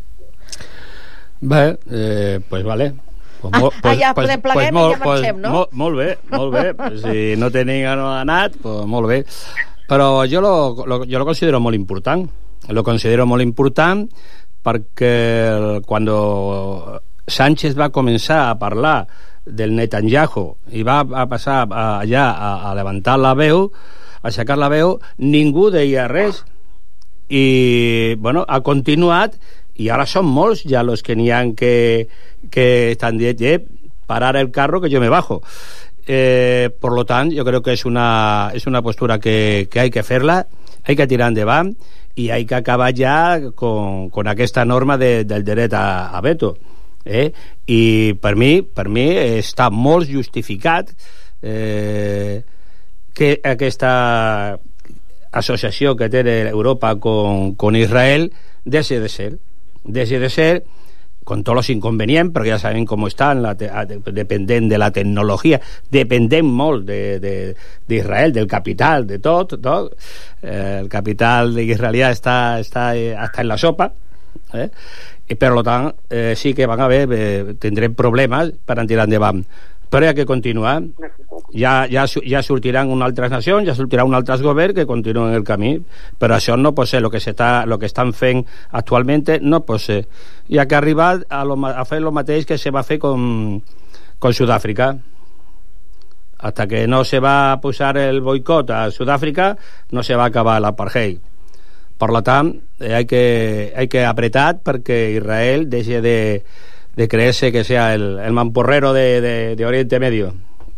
[SPEAKER 21] Bé, eh, pues vale. Pues
[SPEAKER 6] ah,
[SPEAKER 21] molt, pues,
[SPEAKER 6] ah, ja
[SPEAKER 21] pues,
[SPEAKER 6] pleguem pues,
[SPEAKER 21] molt,
[SPEAKER 6] i ja marxem,
[SPEAKER 21] pues,
[SPEAKER 6] no?
[SPEAKER 21] Molt, molt bé, molt bé. Si no tenia no anat, pues molt bé. Però jo lo, lo, jo lo considero molt important. Lo considero molt important perquè quan Sánchez va començar a parlar del Netanyahu i va a passar allà a, a levantar la veu, aixecar la veu, ningú deia res i bueno, ha continuat i ara són molts ja los que n'hi ha que, que estan dient eh, parar el carro que yo me bajo. Eh, por lo tant, yo creo que es una, es una postura que, que hay que fer-la, hay que tirar endavant i hay que acabar ja con, con aquesta norma de, del dret a, a veto. Eh? I per mi, per mi està molt justificat eh, que aquesta associació que té Europa con, con Israel deixe de ser deixe de ser con todos los inconvenientes, perquè ja sabem com estan, la te, dependent de la tecnologia, dependent molt d'Israel, de, de del capital, de tot, tot. Eh, el capital israelià està, està hasta en la sopa, eh? I per tant eh, sí que van haver, eh, tindrem problemes per tirar endavant, però hi ha que continuar. Ja, ja, ja sortiran unes altres nacions, ja sortirà un altre govern que continuen el camí, però això no pot ser, el que, s'està, lo que estan fent actualment no pot ser. Hi ha que arribar a, lo, a fer el mateix que se va fer con, con Sud-àfrica. Hasta que no se va a posar el boicot a Sud-àfrica no se va a acabar l'apartheid. Per tant, eh, hay que, hay que apretar perquè Israel deixi de, de creerse que sea el, el mamporrero de, de, de Oriente Medio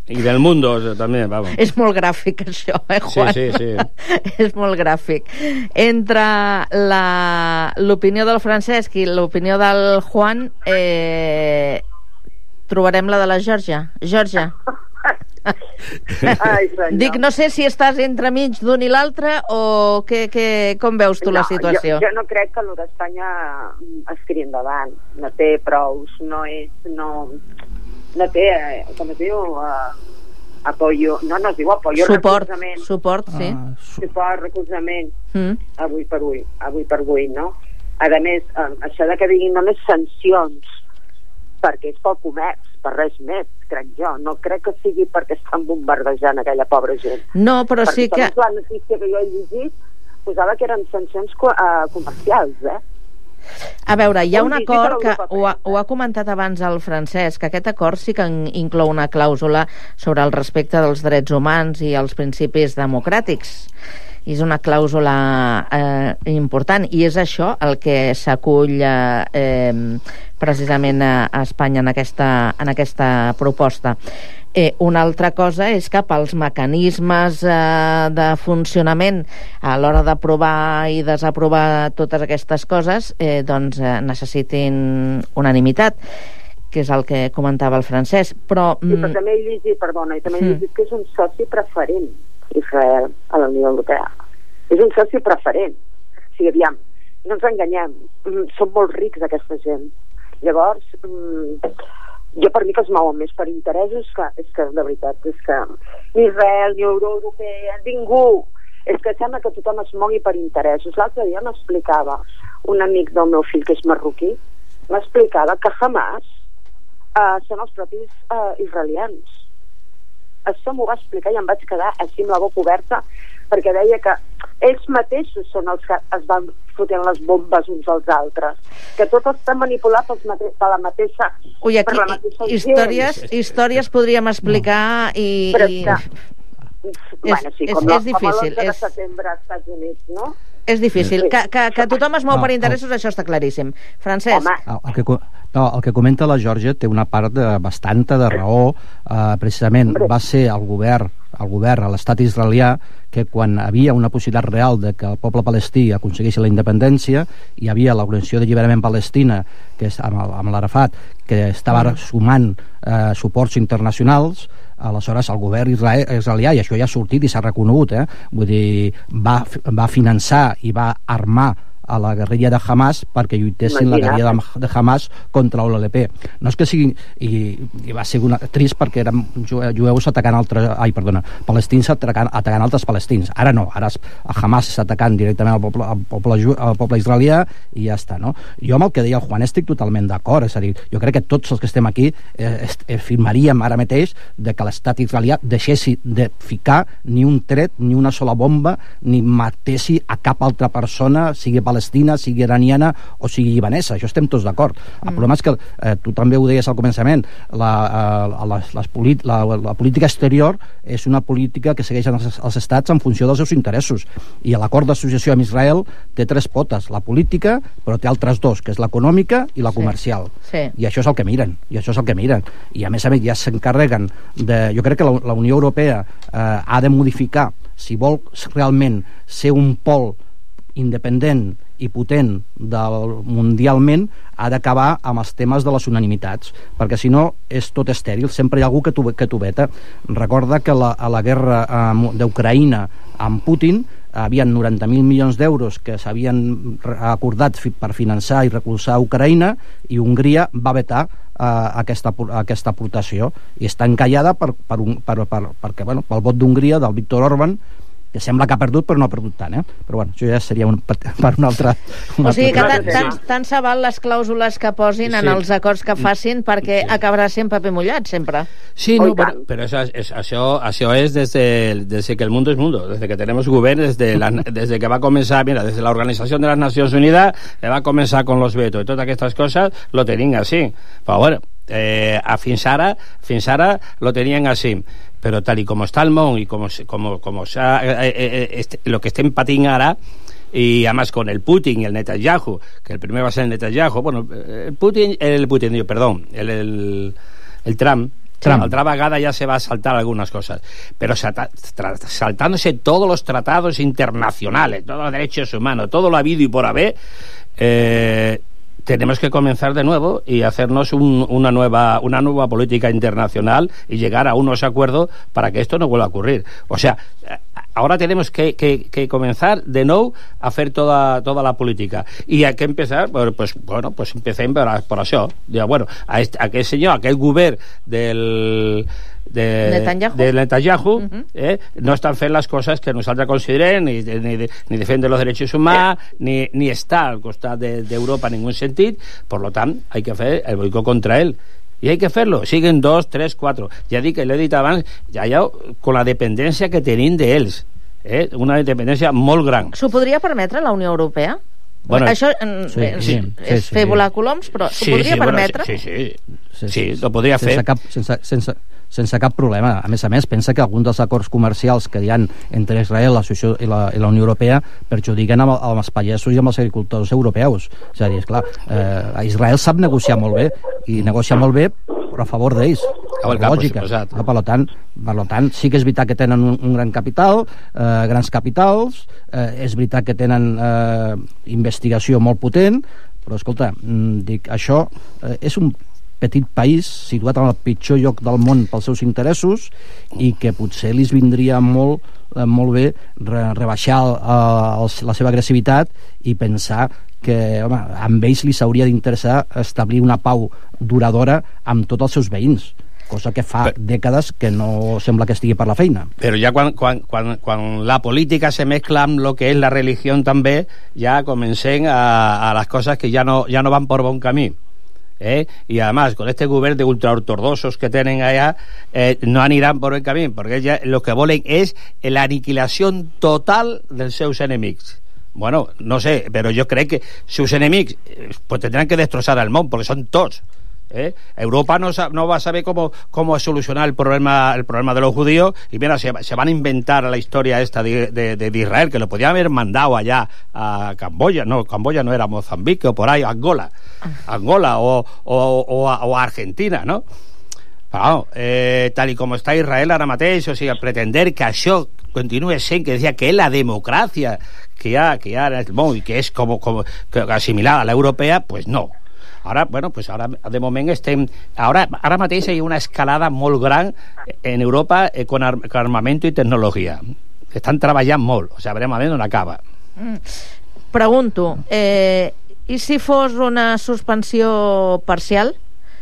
[SPEAKER 21] I del mundo, també, vamos.
[SPEAKER 6] És molt gràfic, això, eh, Juan?
[SPEAKER 21] Sí, sí, sí.
[SPEAKER 6] És molt gràfic. Entre l'opinió del Francesc i l'opinió del Juan, eh, trobarem la de la Georgia. Georgia.
[SPEAKER 22] Ai,
[SPEAKER 6] Dic, no sé si estàs entremig d'un i l'altre o que, que, com veus tu
[SPEAKER 22] no,
[SPEAKER 6] la situació?
[SPEAKER 22] Jo, jo no crec que el d'Espanya es tiri endavant. No té prous, no és... No, no té, eh, com es diu... Uh, apoyo, no, no es diu apoyo,
[SPEAKER 6] suport,
[SPEAKER 22] recolzament.
[SPEAKER 6] Suport, sí.
[SPEAKER 22] Ah, su... Suport, recolzament.
[SPEAKER 6] Mm.
[SPEAKER 22] Avui per avui, avui per avui, no? A més, eh, això de que diguin només sancions, perquè és pel comerç, per res més, crec jo. No crec que sigui perquè estan bombardejant aquella pobra gent.
[SPEAKER 6] No, però
[SPEAKER 22] perquè
[SPEAKER 6] sí que...
[SPEAKER 22] Perquè la notícia que jo he llegit posava que eren sancions co uh, comercials, eh?
[SPEAKER 6] A veure, hi ha un acord que ho ha, ho ha comentat abans el Francesc, que aquest acord sí que inclou una clàusula sobre el respecte dels drets humans i els principis democràtics. I és una clàusula eh, important, i és això el que s'acull eh, eh, precisament a, a Espanya en aquesta, en aquesta proposta. Eh, una altra cosa és que pels mecanismes eh, de funcionament a l'hora d'aprovar i desaprovar totes aquestes coses eh, doncs eh, necessitin unanimitat, que és el que comentava el Francesc. Però,
[SPEAKER 22] sí, però també he llegit, perdona, i també he llegit que és un soci preferent Israel a la Unió Europea. És un soci preferent. O sigui, aviam, no ens enganyem, són molt rics aquesta gent. Llavors, jo per mi que es mouen més per interessos, que, és que de veritat, és que ni Israel, ni Unió Europea, ningú, és que sembla que tothom es mogui per interessos. L'altre dia m'explicava un amic del meu fill que és marroquí, m'explicava que Hamas uh, són els propis uh, israelians. Això m'ho va explicar i em vaig quedar així amb la boca oberta, perquè deia que ells mateixos són els que es van fotent les bombes uns als altres, que tot està manipulat pels mate per la mateixa,
[SPEAKER 6] Ui, aquí,
[SPEAKER 22] per la mateixa
[SPEAKER 6] històries, gent. Històries podríem explicar i...
[SPEAKER 22] Però
[SPEAKER 6] i...
[SPEAKER 22] que, bueno, sí,
[SPEAKER 6] és,
[SPEAKER 22] com,
[SPEAKER 6] és,
[SPEAKER 22] no,
[SPEAKER 6] és difícil.
[SPEAKER 22] com l'onze de
[SPEAKER 6] és...
[SPEAKER 22] setembre als Estats Units, no?
[SPEAKER 6] És difícil.
[SPEAKER 22] Sí.
[SPEAKER 6] Que, que, que tothom es mou
[SPEAKER 20] No,
[SPEAKER 6] per interessos, això està claríssim. Francesc?
[SPEAKER 20] El, el, que, no, el que comenta la Georgia té una part de, bastanta de raó. Eh, precisament va ser el govern, el govern a l'estat israelià que quan havia una possibilitat real de que el poble palestí aconseguís la independència, hi havia l'Organització d'Alliberament Palestina, que és amb, amb l'Arafat, que estava sumant eh, suports internacionals. Aleshores el govern israelià, i això ja ha sortit i s'ha reconegut, eh? Vull dir, va, va finançar i va armar a la guerrilla de Hamas perquè lluitessin la guerrilla de, de Hamas contra l'O L P. No és que sigui... I, i va ser una, trist perquè eren jueus atacant altres... Ai, perdona, palestins atacant, atacant altres palestins. Ara no, ara Hamas està atacant directament al poble, al poble, al poble israelià i ja està, no? Jo amb el que deia el Juan estic totalment d'acord, és a dir, jo crec que tots els que estem aquí eh, afirmaríem ara mateix de que l'estat israelià deixessi de ficar ni un tret, ni una sola bomba, ni matessi a cap altra persona, sigui palestina, sigui iraniana o sigui libanesa, això estem tots d'acord. El mm. problema és que, eh, tu també ho deies al començament, la, eh, les, les polit, la, la política exterior és una política que segueix els, els estats en funció dels seus interessos, i l'acord d'associació amb Israel té tres potes, la política, però té altres dos, que és l'econòmica i la comercial.
[SPEAKER 6] Sí. Sí.
[SPEAKER 20] I això és el que miren, i això és el que miren. I a més a més ja s'encarreguen de... Jo crec que la, la Unió Europea eh, ha de modificar, si vol realment ser un pol independent i potent del, mundialment, ha d'acabar amb els temes de les unanimitats, perquè si no és tot estèril, sempre hi ha algú que t'ho que veta. Recorda que la, a la guerra eh, d'Ucraïna amb Putin havien noranta mil milions d'euros que s'havien acordat fi, per finançar i recolzar Ucraïna, i Hongria va vetar eh, aquesta, aquesta aportació, i està encallada per, per, un, per, per, perquè, bueno, pel vot d'Hongria del Viktor Orbán, que sembla que ha perdut però no ha perdut tant, eh? Però bueno, això ja seria un, per, per un altre... Un
[SPEAKER 6] o sigui que
[SPEAKER 20] altre...
[SPEAKER 6] tant, tant, tant se val les clàusules que posin sí. en els acords que facin, perquè sí. acabarà sent paper mullat sempre.
[SPEAKER 21] Sí, no, pero, pero eso, es, eso, eso es desde, desde que el mundo es mundo, desde que tenemos gobierno, desde, la, desde que va a comenzar, mira, desde la Organización de las Naciones Unidas, que va a comenzar con los vetos y todas estas cosas, lo tenían así. Pero bueno, eh, a fins ara, fins ara lo tenían así. Pero tal y como está el món y como, como, como sea, eh, eh, este, lo que estén patint ara, y además con el Putin y el Netanyahu, que el primero va a ser el Netanyahu, bueno, el Putin, el Putin, perdón, el, el, el Trump, Trump. Otra vegada ya se va a saltar algunas cosas, pero saltándose todos los tratados internacionales, todos los derechos humanos, todo lo habido y por haber, eh, tenemos que comenzar de nuevo y hacernos un, una nueva una nueva política internacional y llegar a unos acuerdos para que esto no vuelva a ocurrir. O sea, ahora tenemos que, que, que comenzar de nuevo a hacer toda, toda la política. Y hay que empezar, pues bueno, pues empecem por, por això. Ja, bueno, a este, aquell senyor, aquell govern del... de
[SPEAKER 6] Netanyahu,
[SPEAKER 21] de Netanyahu uh-huh. eh, no están fent les coses que nosaltres considerem, ni, ni, ni defendre los derechos humanos, ni, ni estar al costat d'Europa de, en ningún sentit. Por lo tant, hay que fer el boicot contra él. I hay que fer-lo. Siguen dos, tres, quatre. Ja dic que l'he dit abans, ja, ja con la dependència que tenim d'ells. Eh? Una dependència molt gran.
[SPEAKER 6] S'ho podria permetre la Unió Europea?
[SPEAKER 21] Bueno,
[SPEAKER 6] això
[SPEAKER 21] sí,
[SPEAKER 6] és,
[SPEAKER 21] sí,
[SPEAKER 6] és
[SPEAKER 21] sí,
[SPEAKER 6] fer
[SPEAKER 21] sí.
[SPEAKER 6] volar coloms, però s'ho
[SPEAKER 21] sí,
[SPEAKER 6] podria
[SPEAKER 21] sí,
[SPEAKER 6] permetre?
[SPEAKER 21] Bueno, sí, sí, sí,
[SPEAKER 20] sí,
[SPEAKER 21] sí, lo podria
[SPEAKER 20] sense
[SPEAKER 21] fer.
[SPEAKER 20] Cap, sense, sense, sense cap problema. A més a més, pensa que alguns dels acords comercials que hi ha entre Israel l'associació i, la, i la Unió Europea perjudiquen amb, amb els pagesos i amb els agricultors europeus. És a dir, esclar, eh, Israel sap negociar molt bé, i negocia molt bé, però a favor d'ells.
[SPEAKER 21] Per lògica.
[SPEAKER 20] No, per, tant, per tant, sí que és veritat que tenen un, un gran capital, eh, grans capitals, eh, és veritat que tenen eh, investigació molt potent, però escolta, dic, això eh, és un petit país situat en el pitjor lloc del món pels seus interessos i que potser li vindria molt, eh, molt bé re, rebaixar el, el, la seva agressivitat i pensar que home, amb ells li s'hauria d'interessar establir una pau duradora amb tots els seus veïns, cosa que fa però, dècades que no sembla que estigui per la feina.
[SPEAKER 21] Però ja quan, quan, quan, quan la política se mezcla amb lo que és la religió també, ja comencen a, a les coses que ja no, ja no van por bon camí. ¿Eh? Y además con este gobierno de ultraortodoxos que tienen allá eh, no aniran por buen camí porque ya lo que volen es la aniquilación total dels seus enemics. Bueno, no sé, pero yo creo que sus enemigos pues tendrán que destrozar el món porque son tots. ¿Eh? Europa no, no va a saber cómo, cómo solucionar el problema el problema de los judíos y mira, se, se van a inventar la historia esta de, de, de Israel, que lo podían haber mandado allá a Camboya, no, Camboya no era Mozambique o por ahí, Angola Angola o, o, o, a, o a Argentina, ¿no? Però, eh, tal i com està Israel ara mateix, o sigui, pretender que això continue sent, que decía que és la democràcia que hi ha, que hi ha en el món i que és com, com, que assimilada a l'europea, pues no. Ara, bueno, pues ara de moment estem... Ara, ara mateix hi ha una escalada molt gran en Europa eh, con, ar con armamento i tecnologia. Estan treballant molt, o sigui, veurem a veure on acaba.
[SPEAKER 6] Mm. Pregunto, eh, i si fos una suspensió parcial?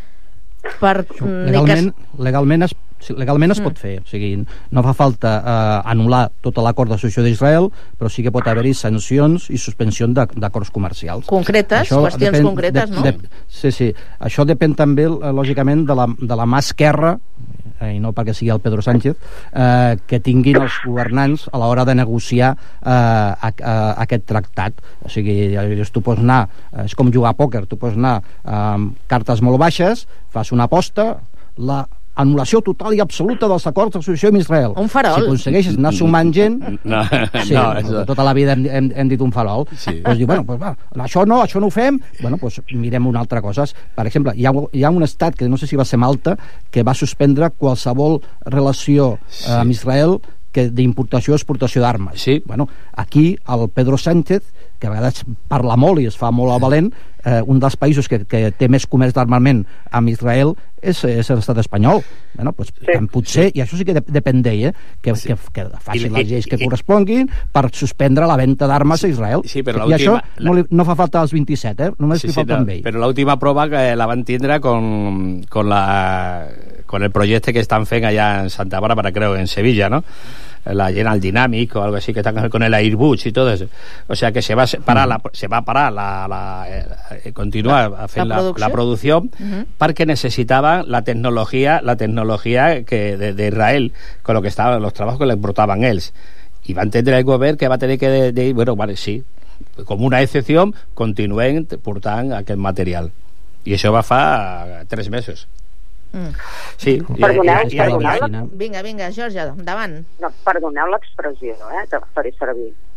[SPEAKER 6] Per,
[SPEAKER 20] legalment, legalment es legalment es mm. pot fer, o sigui, no fa falta eh, anul·lar tot l'acord d'associació d'Israel, però sí que pot haver-hi sancions i suspensió d'acords comercials.
[SPEAKER 6] Concretes, això qüestions depèn, concretes, de, no? De,
[SPEAKER 20] sí, sí. Això depèn també, lògicament, de la, de la mà esquerra, eh, i no perquè sigui el Pedro Sánchez, eh, que tinguin els governants a l'hora de negociar eh, a, a, aquest tractat. O sigui, tu pots anar, és com jugar a pòquer, tu pots anar amb cartes molt baixes, fas una aposta, la anul·lació total i absoluta dels acords d'associació amb Israel.
[SPEAKER 6] Un farol.
[SPEAKER 20] Si aconsegueixes anar sumant gent...
[SPEAKER 21] No,
[SPEAKER 20] sí,
[SPEAKER 21] no,
[SPEAKER 20] no, tota la vida hem, hem, hem dit un farol. Sí. Pues diu, bueno, pues, va, això no, això no ho fem, bueno, pues mirem una altra cosa. Per exemple, hi ha, hi ha un estat, que no sé si va ser Malta, que va suspendre qualsevol relació sí. eh, amb Israel d'importació o exportació d'armes.
[SPEAKER 21] Sí.
[SPEAKER 20] Bueno, aquí el Pedro Sánchez, que a vegades parla molt i es fa molt valent, eh, un dels països que, que té més comerç d'armament amb Israel és, és l'estat espanyol. Bueno, pues, sí. potser, i això sí que depèn d'ell, eh, que, sí. que, que facin les lleis que corresponguin per suspendre la venda d'armes a Israel.
[SPEAKER 21] Sí, però
[SPEAKER 20] I això no, li, no fa falta als vint-i-set, eh? Només
[SPEAKER 21] sí,
[SPEAKER 20] li falta
[SPEAKER 21] sí,
[SPEAKER 20] amb ell.
[SPEAKER 21] Però l'última prova que la van tindre con, con, la, con el projecte que estan fent allà en Santa Bàrbara, creo, en Sevilla, ¿no? La General Dynamic o algo así, que están con el Airbus y todo eso. O sea que se va a parar la, se va a parar la, la eh, continuar a hacer la, la, la producción uh-huh. perquè necesitaban la tecnología la tecnología que de, de Israel con lo que estaban los trabajos que le importaban ells, y va a entender el gobierno que va a tener que de, de, bueno, vale, sí, com una excepció continuen portant aquest material, i això va fa tres mesos.
[SPEAKER 6] Mm.
[SPEAKER 21] Sí,
[SPEAKER 22] perdoneu, perdoneu la...
[SPEAKER 6] Vinga, vinga, Georgia, endavant.
[SPEAKER 22] No, perdoneu l'expressió, eh, que faré servir.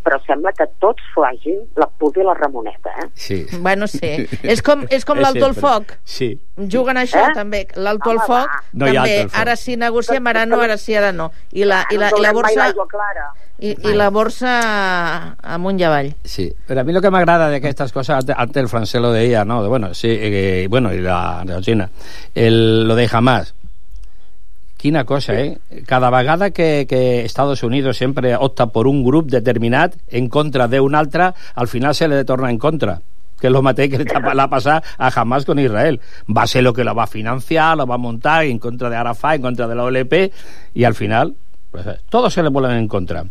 [SPEAKER 22] però sembla que tots flagin la puta i la Ramoneta, eh?
[SPEAKER 21] Sí.
[SPEAKER 6] Bueno, sí. És com, és com l'alto al foc.
[SPEAKER 21] Sí.
[SPEAKER 6] Juguen a això,
[SPEAKER 22] Eh?
[SPEAKER 6] també. L'alto al
[SPEAKER 22] Home,
[SPEAKER 6] foc,
[SPEAKER 22] va.
[SPEAKER 21] No hi ha
[SPEAKER 6] també.
[SPEAKER 21] alto al foc.
[SPEAKER 6] Ara sí negociem, ara no, ara sí, ara no. I la, i la,
[SPEAKER 22] No
[SPEAKER 6] i la
[SPEAKER 22] veurem mai
[SPEAKER 6] borsa...
[SPEAKER 22] l'aigua clara.
[SPEAKER 6] I, I la borsa amunt i avall.
[SPEAKER 21] Sí, pero a mí lo que me agrada de que estas cosas, antes, antes el francés lo veía, ¿no? De, bueno, sí, eh, bueno, y la, la China, el, lo de jamás. Quina cosa, eh? Cada vegada que, que Estados Unidos sempre opta por un grup determinat en contra d'un altre, al final se le torna en contra, que es lo mateix que le va pasar a Hamas con Israel. Va a ser lo que lo va a financiar, lo va a montar en contra de Arafat, en contra de la O L P, y al final, pues, todos se le vuelven en contra.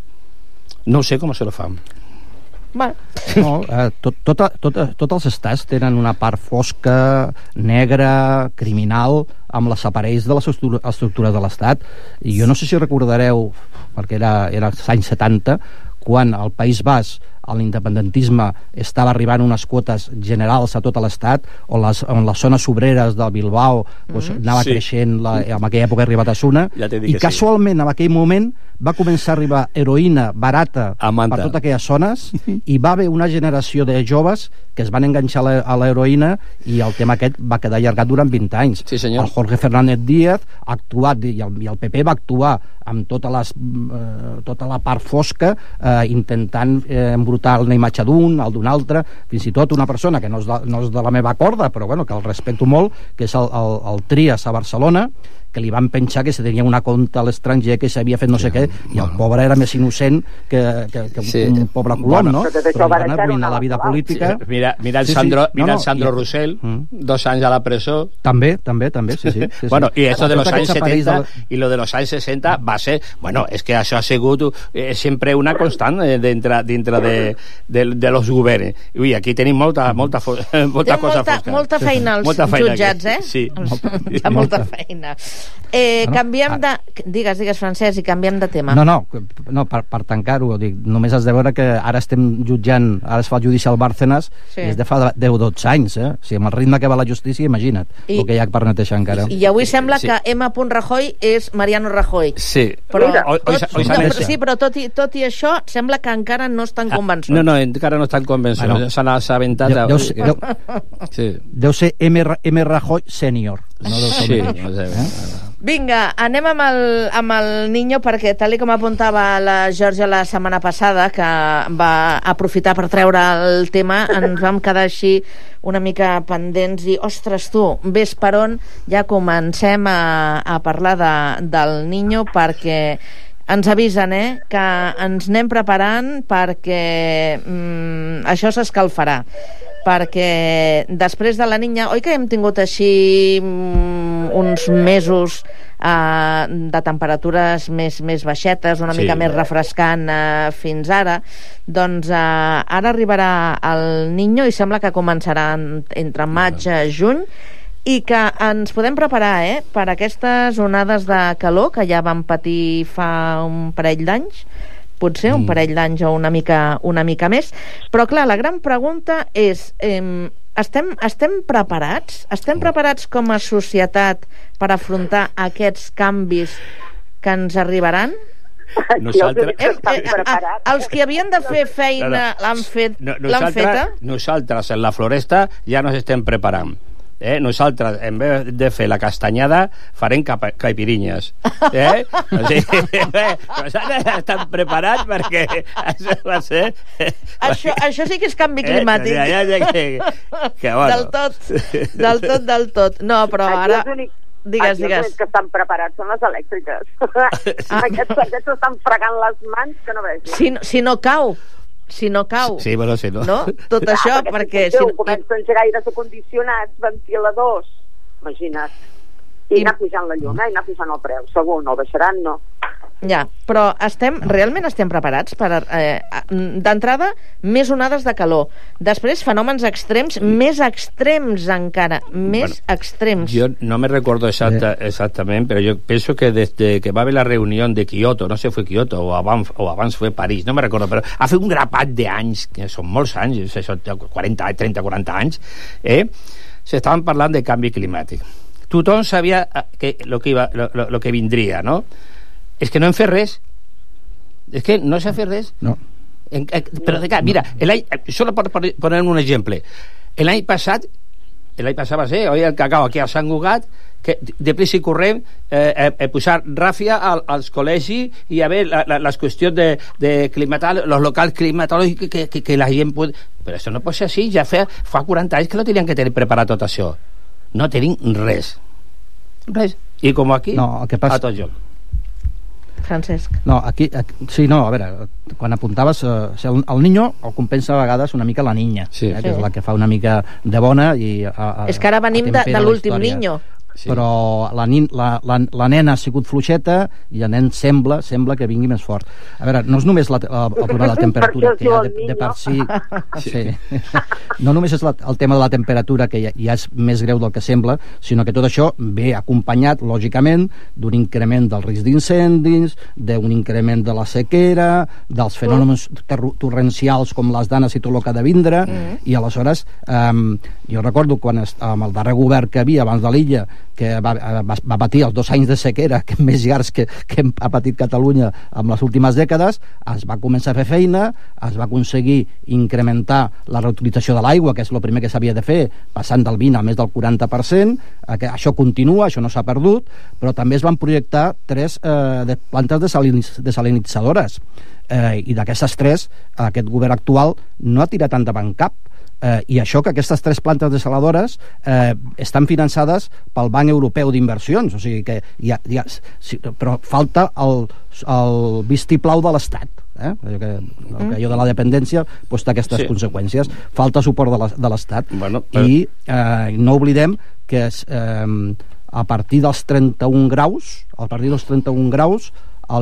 [SPEAKER 21] No sé com se lo fan.
[SPEAKER 6] Bueno.
[SPEAKER 20] No, eh, tot, tot, tot, tots els estats tenen una part fosca, negra, criminal, amb les aparells de les estructures de l'estat. I jo no sé si recordareu, perquè era, era als anys setanta, quan al País Basc l'independentisme estava arribant a unes quotes generals a tot l'estat, on les, on les zones obreres del Bilbao doncs, mm-hmm. anava sí. creixent, la, en aquella època ha arribat a Suna, ja i casualment sí. en aquell moment va començar a arribar heroïna barata per totes aquelles zones i va haver una generació de joves que es van enganxar a l'heroïna i el tema aquest va quedar allargat durant vint anys.
[SPEAKER 21] Sí, senyor.
[SPEAKER 20] El Jorge Fernández Díaz ha actuat, i el, i el P P va actuar amb tota, les, eh, tota la part fosca eh, intentant eh, embrutar la imatge d'un, el d'un altre, fins i tot una persona que no és de, no és de la meva corda, però bueno, que el respecto molt, que és el, el, el Trias a Barcelona, que li van penjar que se tenia una compta a l'estranger, que s'havia fet no sé què, i el pobre era més innocent que, que, que sí. un pobre colom, bueno, no? Però li van arruïnar la vida política.
[SPEAKER 21] Sí. Mira, mira el sí, Sandro, sí. mira no, no, el Sandro i... Rossell, mm. dos anys a la presó.
[SPEAKER 20] També, també, també, sí, sí. sí, sí.
[SPEAKER 21] Bueno, i eso de los anys setenta i lo de los anys seixanta va ser, bueno, és que això ha sigut eh, sempre una constant eh, dintre, dintre de, de, de los governs. Ui, aquí tenim molta, molta, molta cosa
[SPEAKER 6] molta,
[SPEAKER 21] fosca.
[SPEAKER 6] Molta feina als jutjats, eh?
[SPEAKER 21] Sí.
[SPEAKER 6] Hi ha molta feina. Eh, no, canviem de... Digues, digues, Francesc, i canviem de tema.
[SPEAKER 20] No, no, no per, per tancar-ho, dic, només has de veure que ara estem jutjant, ara es fa el judici al Bárcenas, sí. i és de fa deu o dotze anys, eh? O sigui, amb el ritme que va la justícia, imagina't I, el que hi ha per netejar encara.
[SPEAKER 6] I avui sembla sí. que M. Rajoy és Mariano Rajoy.
[SPEAKER 21] Sí.
[SPEAKER 6] Però,
[SPEAKER 21] Mira,
[SPEAKER 6] tot, oi, oi, no, però, sí, però tot i, tot i això, sembla que encara no estan convençuts.
[SPEAKER 21] No, no, encara no estan convençuts. Bueno, s'ha aventat...
[SPEAKER 20] Deu, deu, ser, deu, sí. deu ser M. M. Rajoy sènior. No deu ser
[SPEAKER 21] sí,
[SPEAKER 20] no sé.
[SPEAKER 21] Eh?
[SPEAKER 6] Vinga, anem amb el, amb el Niño, perquè tal com apuntava la Georgia la setmana passada, que va aprofitar per treure el tema, ens vam quedar així una mica pendents i, ostres, tu, ves per on, ja comencem a, a parlar de, del Niño, perquè ens avisen, eh, que ens anem preparant perquè mm, això s'escalfarà, perquè després de la Niña, oi que hem tingut així mm, uns mesos eh, de temperatures més, més baixetes, una sí. mica més refrescant eh, fins ara, doncs eh, ara arribarà el Niño i sembla que començarà entre maig i juny, i que ens podem preparar eh, per aquestes onades de calor que ja vam patir fa un parell d'anys, potser un parell d'anys o una mica, una mica més, però clar, la gran pregunta és eh, estem, estem preparats? Estem preparats com a societat per afrontar aquests canvis que ens arribaran?
[SPEAKER 21] Nosaltres...
[SPEAKER 6] Eh, eh, eh, els que havien de fer feina l'han fet,
[SPEAKER 21] no,
[SPEAKER 6] l'han feta?
[SPEAKER 21] Nosaltres en la floresta ja nos estem preparant. Eh? Nosaltres, en vez de fer la castanyada, farem capa, caipirinyes. Eh? O sigui, eh, nosaltres estem preparats perquè això va ser...
[SPEAKER 6] Això, això sí que és canvi climàtic.
[SPEAKER 21] Eh? Ja, ja, ja, que, que, bueno.
[SPEAKER 6] Del tot, del tot, del tot. No, però ara... Digues,
[SPEAKER 22] Aquí
[SPEAKER 6] digues.
[SPEAKER 22] Els que estan preparats són les elèctriques. Ah. Aquests, aquests estan fregant les mans que no vegis.
[SPEAKER 6] Si, si no cau, si no cau.
[SPEAKER 21] Sí, bueno, sí, no.
[SPEAKER 6] no? Tot Clar, això, perquè...
[SPEAKER 22] Si,
[SPEAKER 6] si...
[SPEAKER 22] comencen a engegar aires acondicionats, ventiladors, imagina't. I, I anar pujant la llum, eh? I anar pujant el preu. Segur, no el baixaran, no.
[SPEAKER 6] Ja, però estem, realment estem preparats per, eh, d'entrada, més onades de calor, després fenòmens extrems, més extrems encara, més bueno, extrems.
[SPEAKER 21] Jo no me recuerdo exacta, exactament, però jo penso que desde que va haver la reunió de Kyoto, no sé, fue Kyoto o abans, o abans fue París, no me recordo, però ha fet un grapat d'anys, que són molts anys, quaranta, trenta, quaranta anys, eh? s'estaven parlant de canvi climàtic. Tothom sabia que lo que, iba, lo, lo, lo que vindria, no? És que no hem fet res. És que no s'ha fet res.
[SPEAKER 20] No.
[SPEAKER 21] En, eh, però, no, mira, l'any, solo per poner un exemple, l'any passat, l'any passat va ser, oi, el cacau aquí a Sant Cugat, que de pressa i corrent eh, eh, posar ràfia al, als col·legis i a veure la, la, les qüestions de, de climatal, los locals climatològics que, que, que la gent pot... Però això no pot ser així, ja fa, fa quaranta anys que no tenien que tenir preparat tot això. No tenim res. Res. I com aquí,
[SPEAKER 20] no, el que passa...
[SPEAKER 21] a tot joc.
[SPEAKER 6] Francesc.
[SPEAKER 20] No, aquí, aquí, sí, no, a veure, quan apuntaves, eh, el, el niño el compensa a vegades una mica la niña, sí. eh, que
[SPEAKER 6] Sí.
[SPEAKER 20] és la que fa una mica de bona i... A, a,
[SPEAKER 6] És que ara venim de, de l'últim niño.
[SPEAKER 20] Sí. Però la, la, la, la nena ha sigut fluixeta i el nen sembla sembla que vingui més fort. A veure, no és només la, la, el problema de la temperatura, que ja de, de per si... Sí. No només és la, el tema de la temperatura, que ja, ja és més greu del que sembla, sinó que tot això ve acompanyat, lògicament, d'un increment del risc d'incendis, d'un increment de la sequera, dels fenòmens torrencials com les danes i tot el que ha de vindre, mm. i aleshores, eh, jo recordo quan est, amb el darrer govern que havia abans de l'Illa, que va, va, va patir els dos anys de sequera que més llargs que, que ha patit Catalunya en les últimes dècades, es va començar a fer feina, es va aconseguir incrementar la reutilització de l'aigua, que és el primer que s'havia de fer, passant del vint al més del quaranta per cent. Això continua, això no s'ha perdut, però també es van projectar tres eh, de plantes desalinitzadores, eh, i d'aquestes tres aquest govern actual no ha tirat endavant cap. Eh, i això que aquestes tres plantes desaladores eh, estan finançades pel Banc Europeu d'Inversions, o sigui que hi ha, hi ha, sí, però falta el, el vistiplau de l'Estat, eh? que, el que allò de la dependència pues, té aquestes sí. conseqüències, falta suport de l'Estat, bueno, però... i eh, no oblidem que és, eh, a partir dels trenta-un graus a partir dels trenta-un graus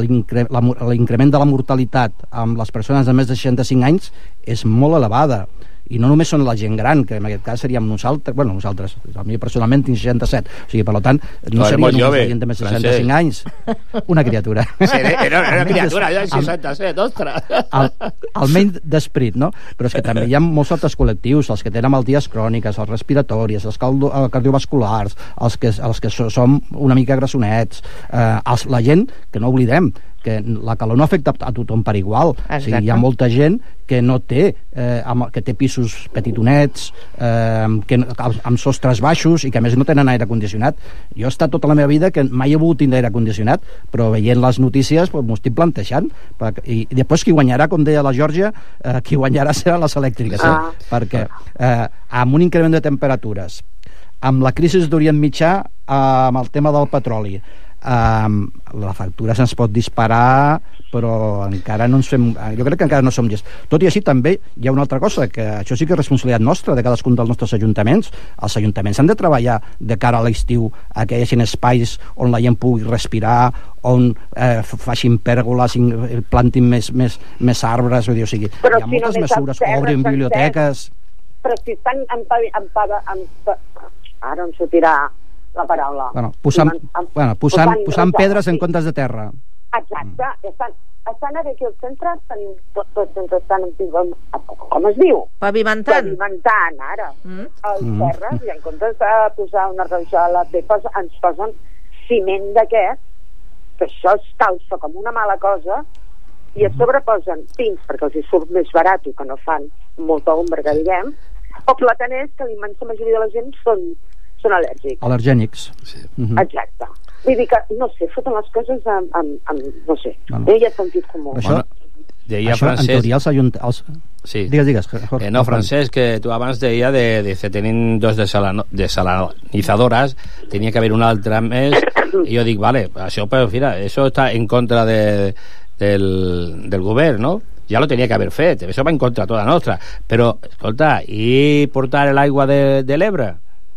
[SPEAKER 20] l'increment de la mortalitat amb les persones de més de seixanta-cinc anys és molt elevada. I no només són la gent gran, que en aquest cas seríem nosaltres, bueno, nosaltres, a mi personalment tinc seixanta-set, o sigui, per tant, no seria només la gent de més de seixanta-cinc anys, una criatura.
[SPEAKER 21] Sí, era una criatura, ja seixanta-set, ostres!
[SPEAKER 20] Almenys d'esperit, no? Però és que també hi ha molts altres col·lectius, els que tenen malalties cròniques, els respiratòries, els cardiovasculars, els que, els que som una mica grassonets, eh, els, la gent, que no oblidem, que la calor no afecta a tothom per igual. O sigui, hi ha molta gent que no té eh, amb, que té pisos petitonets, eh, que, amb sostres baixos i que a més no tenen aire condicionat. Jo he estat tota la meva vida que mai he volgut tindre aire condicionat, però veient les notícies pues, m'ho estic plantejant. I, i després qui guanyarà, com deia la Georgia, eh, qui guanyarà seran les elèctriques, eh? Ah. Perquè eh, amb un increment de temperatures, amb la crisi d'Orient Mitjà, eh, amb el tema del petroli, Um, la factura se'ns pot disparar, però encara no ens fem, jo crec que encara no som llest. Tot i així també hi ha una altra cosa, que això sí que és responsabilitat nostra de cadascun dels nostres ajuntaments. Els ajuntaments han de treballar de cara a l'estiu a que hi hagi espais on la gent pugui respirar, on eh, facin pèrgoles, plantin més, més, més arbres, vull dir, o sigui,
[SPEAKER 22] però
[SPEAKER 20] hi ha
[SPEAKER 22] si
[SPEAKER 20] moltes
[SPEAKER 22] no
[SPEAKER 20] mesures, obrin biblioteques.
[SPEAKER 22] Però si estan en, en, en, en, ara em sortirà la paraula.
[SPEAKER 20] Bueno, posant, amb, bueno, posant, posant, posant pedres en comptes de terra.
[SPEAKER 22] Exacte. Mm. Estan, estan aquí al centre, tenim tots tot, centres estan en, com es diu?
[SPEAKER 6] Pavimentant.
[SPEAKER 22] Pavimentant, ara. Mm. Els mm. terres, i en comptes de posar una rajola de posa, ens posen ciment d'aquest, que això es calça com una mala cosa, i a sobre posen pins, perquè els hi surt més barat, que no fan molta ombra, que diguem, o plataners, que la immensa majoria de la gent són són al·lèrgics.
[SPEAKER 20] Al·lergènics.
[SPEAKER 22] Sí. Uh-huh. Exacte. Vull dir que, no sé, foten les coses amb, amb, amb no sé, no, no. Ella ha sentit comú.
[SPEAKER 21] Això, deia
[SPEAKER 20] això
[SPEAKER 21] Francesc...
[SPEAKER 20] en teoria els ajunt... Els...
[SPEAKER 21] Sí.
[SPEAKER 20] Digues, digues.
[SPEAKER 21] Eh, no, Francesc, que tu abans deia de, de que tenen dos desalinitzadores, tenia que haver una altra més, i jo dic, vale, això, però, mira, això està en contra de, del, del govern, no? Ja lo tenia que haver fet, això va en contra tota nostra, però, escolta, i portar l'aigua de, de l'Ebre?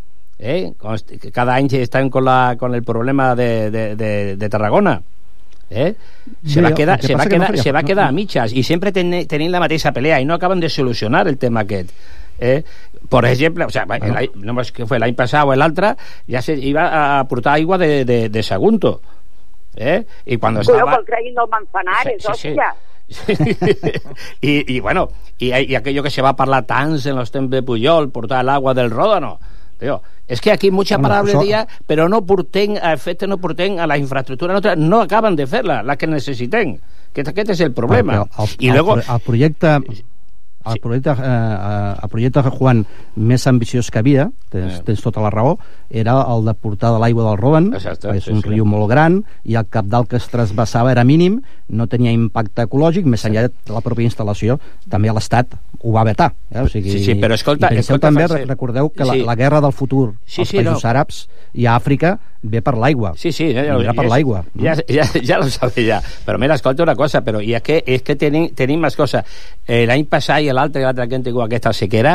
[SPEAKER 21] Eh? Cada any estan con, la, con el problema de, de, de, de Tarragona, eh? se sí, va quedar, se va quedar, no se va quedar no, a mitjas i sempre ten, tenim la mateixa pelea i no acaben de solucionar el tema aquest, eh? Por ejemplo, o sea, bueno. el, no que fue l'any passat o l'altre ja se iba a portar aigua de, de, de Sagunto, eh? I cuando
[SPEAKER 22] Cuidado
[SPEAKER 21] estaba
[SPEAKER 22] con el creín del Manzanares, sí, sí, hòstia
[SPEAKER 21] sí. y, y bueno y, y aquello que se va a parlar tant en los temps de Pujol, portar el agua del Ródano. Tío, es que aquí mucha bueno, palabrería, eso... pero no porten a efecte, no porten a la infraestructura, no, no acaban de fer-la, la que necessiten. Que aquest és el problema.
[SPEAKER 20] El, el,
[SPEAKER 21] I luego...
[SPEAKER 20] el, el projecte... El projecte, eh, el projecte Juan més ambiciós que havia, tens, tens tota la raó, era el de portar de l'aigua del Rouen,
[SPEAKER 21] Exacte,
[SPEAKER 20] que és
[SPEAKER 21] sí,
[SPEAKER 20] un
[SPEAKER 21] sí.
[SPEAKER 20] riu molt gran, i el cabdal que es trasbassava era mínim, no tenia impacte ecològic, més enllà de la pròpia instal·lació. També l'Estat ho va vetar. Eh? O sigui,
[SPEAKER 21] Sí, sí, però escolta...
[SPEAKER 20] I penseu
[SPEAKER 21] escolta,
[SPEAKER 20] també,
[SPEAKER 21] Francesc,
[SPEAKER 20] recordeu que
[SPEAKER 21] sí.
[SPEAKER 20] la, la guerra del futur
[SPEAKER 21] Sí,
[SPEAKER 20] als
[SPEAKER 21] sí,
[SPEAKER 20] països
[SPEAKER 21] no.
[SPEAKER 20] àrabs i a Àfrica ve per l'aigua.
[SPEAKER 21] Sí, sí, ja,
[SPEAKER 20] Vindrà per
[SPEAKER 21] ja,
[SPEAKER 20] l'aigua.
[SPEAKER 21] Ja, ja, ja lo sabe ja. Però mira, escolta una cosa, però i és que, és que tenim, tenim més coses. Eh, L'any passat i l'altre, l'altre que hem tingut aquesta sequera,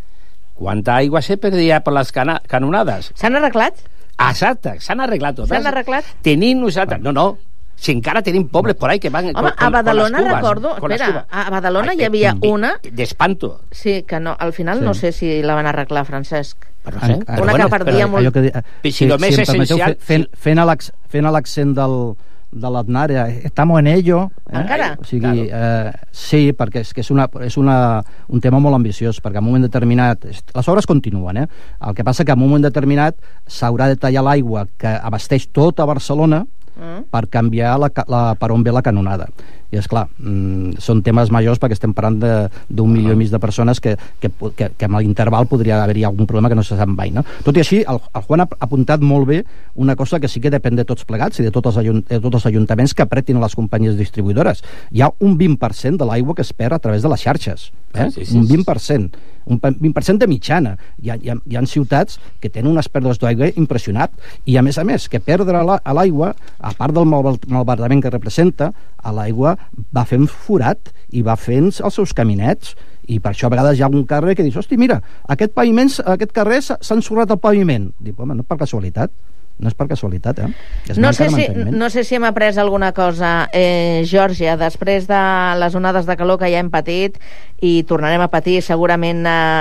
[SPEAKER 21] quanta aigua se perdia per les cana canonades?
[SPEAKER 6] S'han arreglat?
[SPEAKER 21] Exacte, s'han arreglat totes.
[SPEAKER 6] S'han arreglat?
[SPEAKER 21] Tenim nosaltres... No, no, si encara tenim pobles por ahí que van
[SPEAKER 6] Home,
[SPEAKER 21] con,
[SPEAKER 6] a Badalona,
[SPEAKER 21] con les cubes,
[SPEAKER 6] recordo,
[SPEAKER 21] con les
[SPEAKER 6] espera,
[SPEAKER 21] cubes.
[SPEAKER 6] a Badalona
[SPEAKER 21] Ai,
[SPEAKER 6] hi havia
[SPEAKER 21] de-
[SPEAKER 6] una...
[SPEAKER 21] D'espanto.
[SPEAKER 6] Sí, que no, al final
[SPEAKER 21] Sí.
[SPEAKER 6] no sé si la van arreglar, Francesc.
[SPEAKER 21] Però no sé.
[SPEAKER 6] Una
[SPEAKER 21] Però
[SPEAKER 6] que
[SPEAKER 21] bueno,
[SPEAKER 6] perdia
[SPEAKER 21] però-
[SPEAKER 6] molt...
[SPEAKER 20] Allò que, eh,
[SPEAKER 21] Si- si lo més
[SPEAKER 20] em permeteu,
[SPEAKER 21] essencial-
[SPEAKER 20] Fent, fent, l'ac- fent l'accent del, de l'Aznar, eh, estamos en ello. Eh?
[SPEAKER 6] Encara?
[SPEAKER 20] O sigui, eh, sí, perquè és que és, una, és una, un tema molt ambiciós, perquè en un moment determinat... Les obres continuen, eh? El que passa que en un moment determinat s'haurà de tallar l'aigua que abasteix tota Barcelona Mm. per canviar la, la, per on ve la canonada. I és clar, mm, són temes majors perquè estem parlant d'un milió i mig de persones que, que, que, que amb l'interval podria haver-hi algun problema que no se sap mai, no? Tot i així, el, el Juan ha apuntat molt bé una cosa que sí que depèn de tots plegats i de tots els, ajunt, de tots els ajuntaments que apretin a les companyies distribuïdores. Hi ha un vint per cent de l'aigua que es perd a través de les xarxes. Eh?
[SPEAKER 21] Sí, sí,
[SPEAKER 20] un
[SPEAKER 21] sí,
[SPEAKER 20] vint per cent. Un vint per cent de mitjana. Hi ha, hi ha, hi ha ciutats que tenen unes pèrdues d'aigua impressionants. I a més a més, que perdre la, a l'aigua, a part del mal, malbaratament que representa, a l'aigua va fent forat i va fent els seus caminets, i per això a vegades hi ha un carrer que dius, hosti, mira, aquest paviment, aquest carrer s'ha ensorrat el paviment. Dic, home, no per casualitat. No és per casualitat, eh? És
[SPEAKER 6] No
[SPEAKER 20] manca
[SPEAKER 6] sé,
[SPEAKER 20] de
[SPEAKER 6] si,
[SPEAKER 20] manteniment.
[SPEAKER 6] no sé si hem après alguna cosa, eh, Geòrgia, després de les onades de calor que ja hem patit i tornarem a patir segurament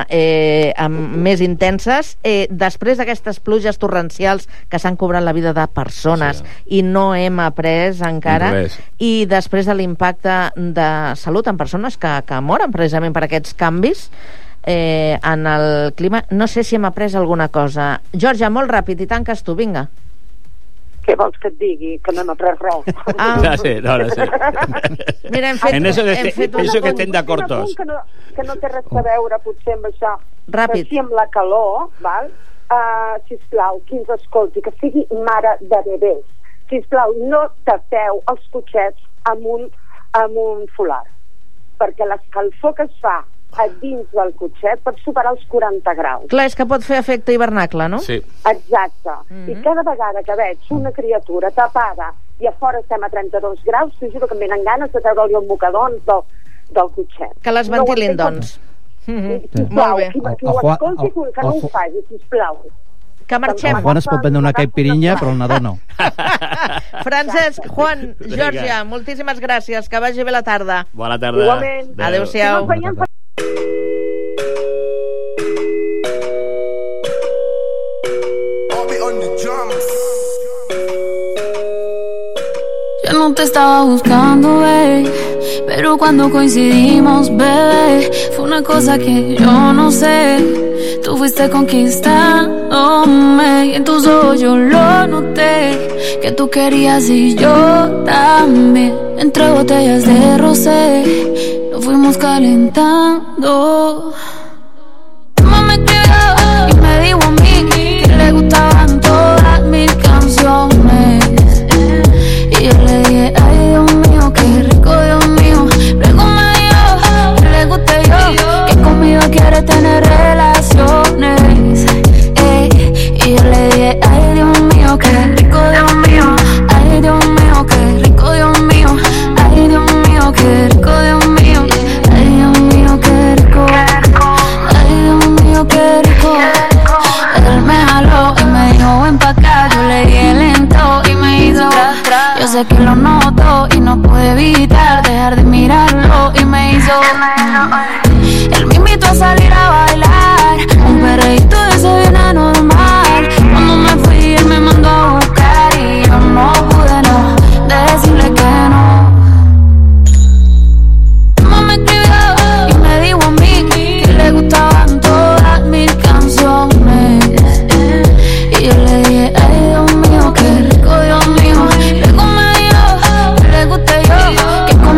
[SPEAKER 6] eh, amb més intenses, eh, després d'aquestes pluges torrencials que s'han cobrat la vida de persones sí. i no hem après encara,
[SPEAKER 21] Res.
[SPEAKER 6] i després de l'impacte de salut en persones que, que moren precisament per aquests canvis eh, en el clima, no sé si hem après alguna cosa. Geòrgia, molt ràpid, i tanques tu, vinga.
[SPEAKER 22] Què vols que et digui? Que no hem après res.
[SPEAKER 6] Ah.
[SPEAKER 21] No sé, no, no sé.
[SPEAKER 6] Mira, hem fet...
[SPEAKER 21] En eso, de,
[SPEAKER 6] hem fet
[SPEAKER 21] penso
[SPEAKER 6] una-
[SPEAKER 21] que estem d'acord
[SPEAKER 22] Un apunt
[SPEAKER 21] tots.
[SPEAKER 22] Que no, que no té res a veure potser amb això.
[SPEAKER 6] Ràpid.
[SPEAKER 22] Però sí amb la calor, val? Uh, sisplau, qui ens escolti, que sigui mare de bebès. Sisplau, no tapeu els cotxets amb un, amb un folar. Perquè l'escalfor que es fa a dins del cotxet pot superar els quaranta graus.
[SPEAKER 6] Clar, és que pot fer efecte hivernacle, no?
[SPEAKER 21] Sí.
[SPEAKER 22] Exacte. Mm -hmm. I cada vegada que veig una criatura tapada i a fora estem a trenta-dos graus, t'ho juro que em venen ganes de treure-li el mocador del, del cotxet.
[SPEAKER 6] Que les
[SPEAKER 22] No ho
[SPEAKER 6] ventilin,
[SPEAKER 22] entenc com-
[SPEAKER 6] doncs. Mm -hmm.
[SPEAKER 22] Sisplau,
[SPEAKER 6] Molt bé.
[SPEAKER 22] qui, qui
[SPEAKER 20] El- el
[SPEAKER 22] ho
[SPEAKER 20] Juan-
[SPEAKER 22] escolti,
[SPEAKER 20] el-
[SPEAKER 22] que no
[SPEAKER 20] el-
[SPEAKER 22] ho faci, sisplau.
[SPEAKER 6] Que marxem.
[SPEAKER 20] El Juan es pot prendre una caipirinha, però el nadó no.
[SPEAKER 6] Francesc, Juan, Geòrgia, moltíssimes gràcies. Que vagi bé la tarda.
[SPEAKER 21] Bona tarda.
[SPEAKER 22] Igualment.
[SPEAKER 6] Adéu-siau.
[SPEAKER 22] Que no ens veiem
[SPEAKER 2] Yo no te estaba buscando, babe, pero cuando coincidimos, bebé, fue una cosa que yo no sé. Tú fuiste conquistándome y en tus ojos yo lo noté, que tú querías y yo también. Entre botellas de rosé nos fuimos calentando. Tu mamá me escribió y me dijo a mí que le gustaban todas mis canciones. Y yo le dije, ay Dios mío, qué rico, Dios mío. Luego me dijo que le guste yo, que conmigo quiere tener relaciones. Ey, y yo le dije, ay Dios mío, qué rico, Dios mío. Ay Dios mío, qué rico, Dios mío. Ay Dios mío, qué rico, Dios mío. Ay Dios mío, qué rico. Ay Dios mío, qué rico. Él me jaló y me dijo, ven pa' acá. Yo le dije lento y me hizo. Yo sé que lo noto y no pude evitar dejar de mirarlo y me hizo. Él me invitó a salir a bailar, un perreíto de ese bien anormal. Cuando me fui él me mandó a buscar y yo no pude no decirle que no. Mamá me escribió y me dijo a mí que le gustaban todas mis canciones. Y yo le dije, ay Dios mío, qué rico, Dios mío. Luego me dijo que le guste yo, que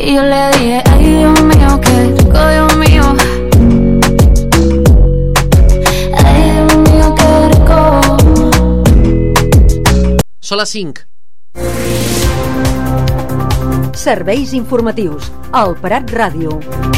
[SPEAKER 2] Y yo le dije, ay Dios mío, qué rico, Dios mío. Ay Dios mío, qué rico.
[SPEAKER 12] Són les cinc.
[SPEAKER 4] Serveis informatius. El Prat Ràdio.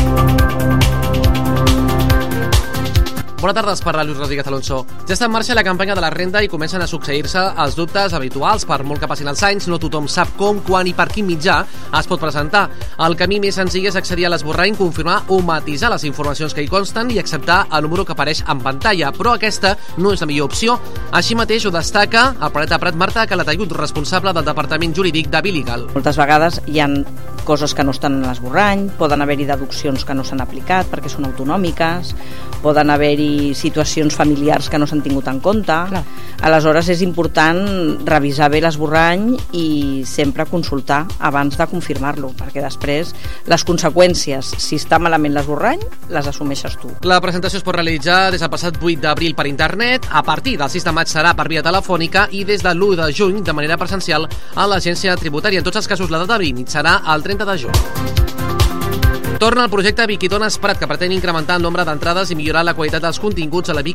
[SPEAKER 12] Bona tarda, parla Lluís Rodríguez Alonso. Ja està en marxa la campanya de la renda i comencen a succeir-se els dubtes habituals. Per molt que passin els anys, no tothom sap com, quan i per quin mitjà es pot presentar. El camí més senzill és accedir a l'esborrany, confirmar o matisar les informacions que hi consten i acceptar el número que apareix en pantalla. Però aquesta no és la millor opció. Així mateix ho destaca el Planeta Prat Marta Calatayud, responsable del Departament Jurídic de Biligal.
[SPEAKER 5] Moltes vegades hi ha coses que no estan en l'esborrany, poden haver-hi deduccions que no s'han aplicat perquè són autonòmiques, poden haver-hi situacions familiars que no s'han tingut en compte. Clar. Aleshores és important revisar bé l'esborrany i sempre consultar abans de confirmar-lo, perquè després les conseqüències, si està malament l'esborrany, les assumeixes tu.
[SPEAKER 12] La presentació es pot realitzar des del passat vuit d'abril per internet, a partir del sis de maig serà per via telefònica i des de l'u de juny de manera presencial a l'agència tributària. En tots els casos la data límit serà el trenta de juny. Torna el projecte Viquitones Prat, que pretén incrementar el nombre d'entrades i millorar la qualitat dels continguts a la Vic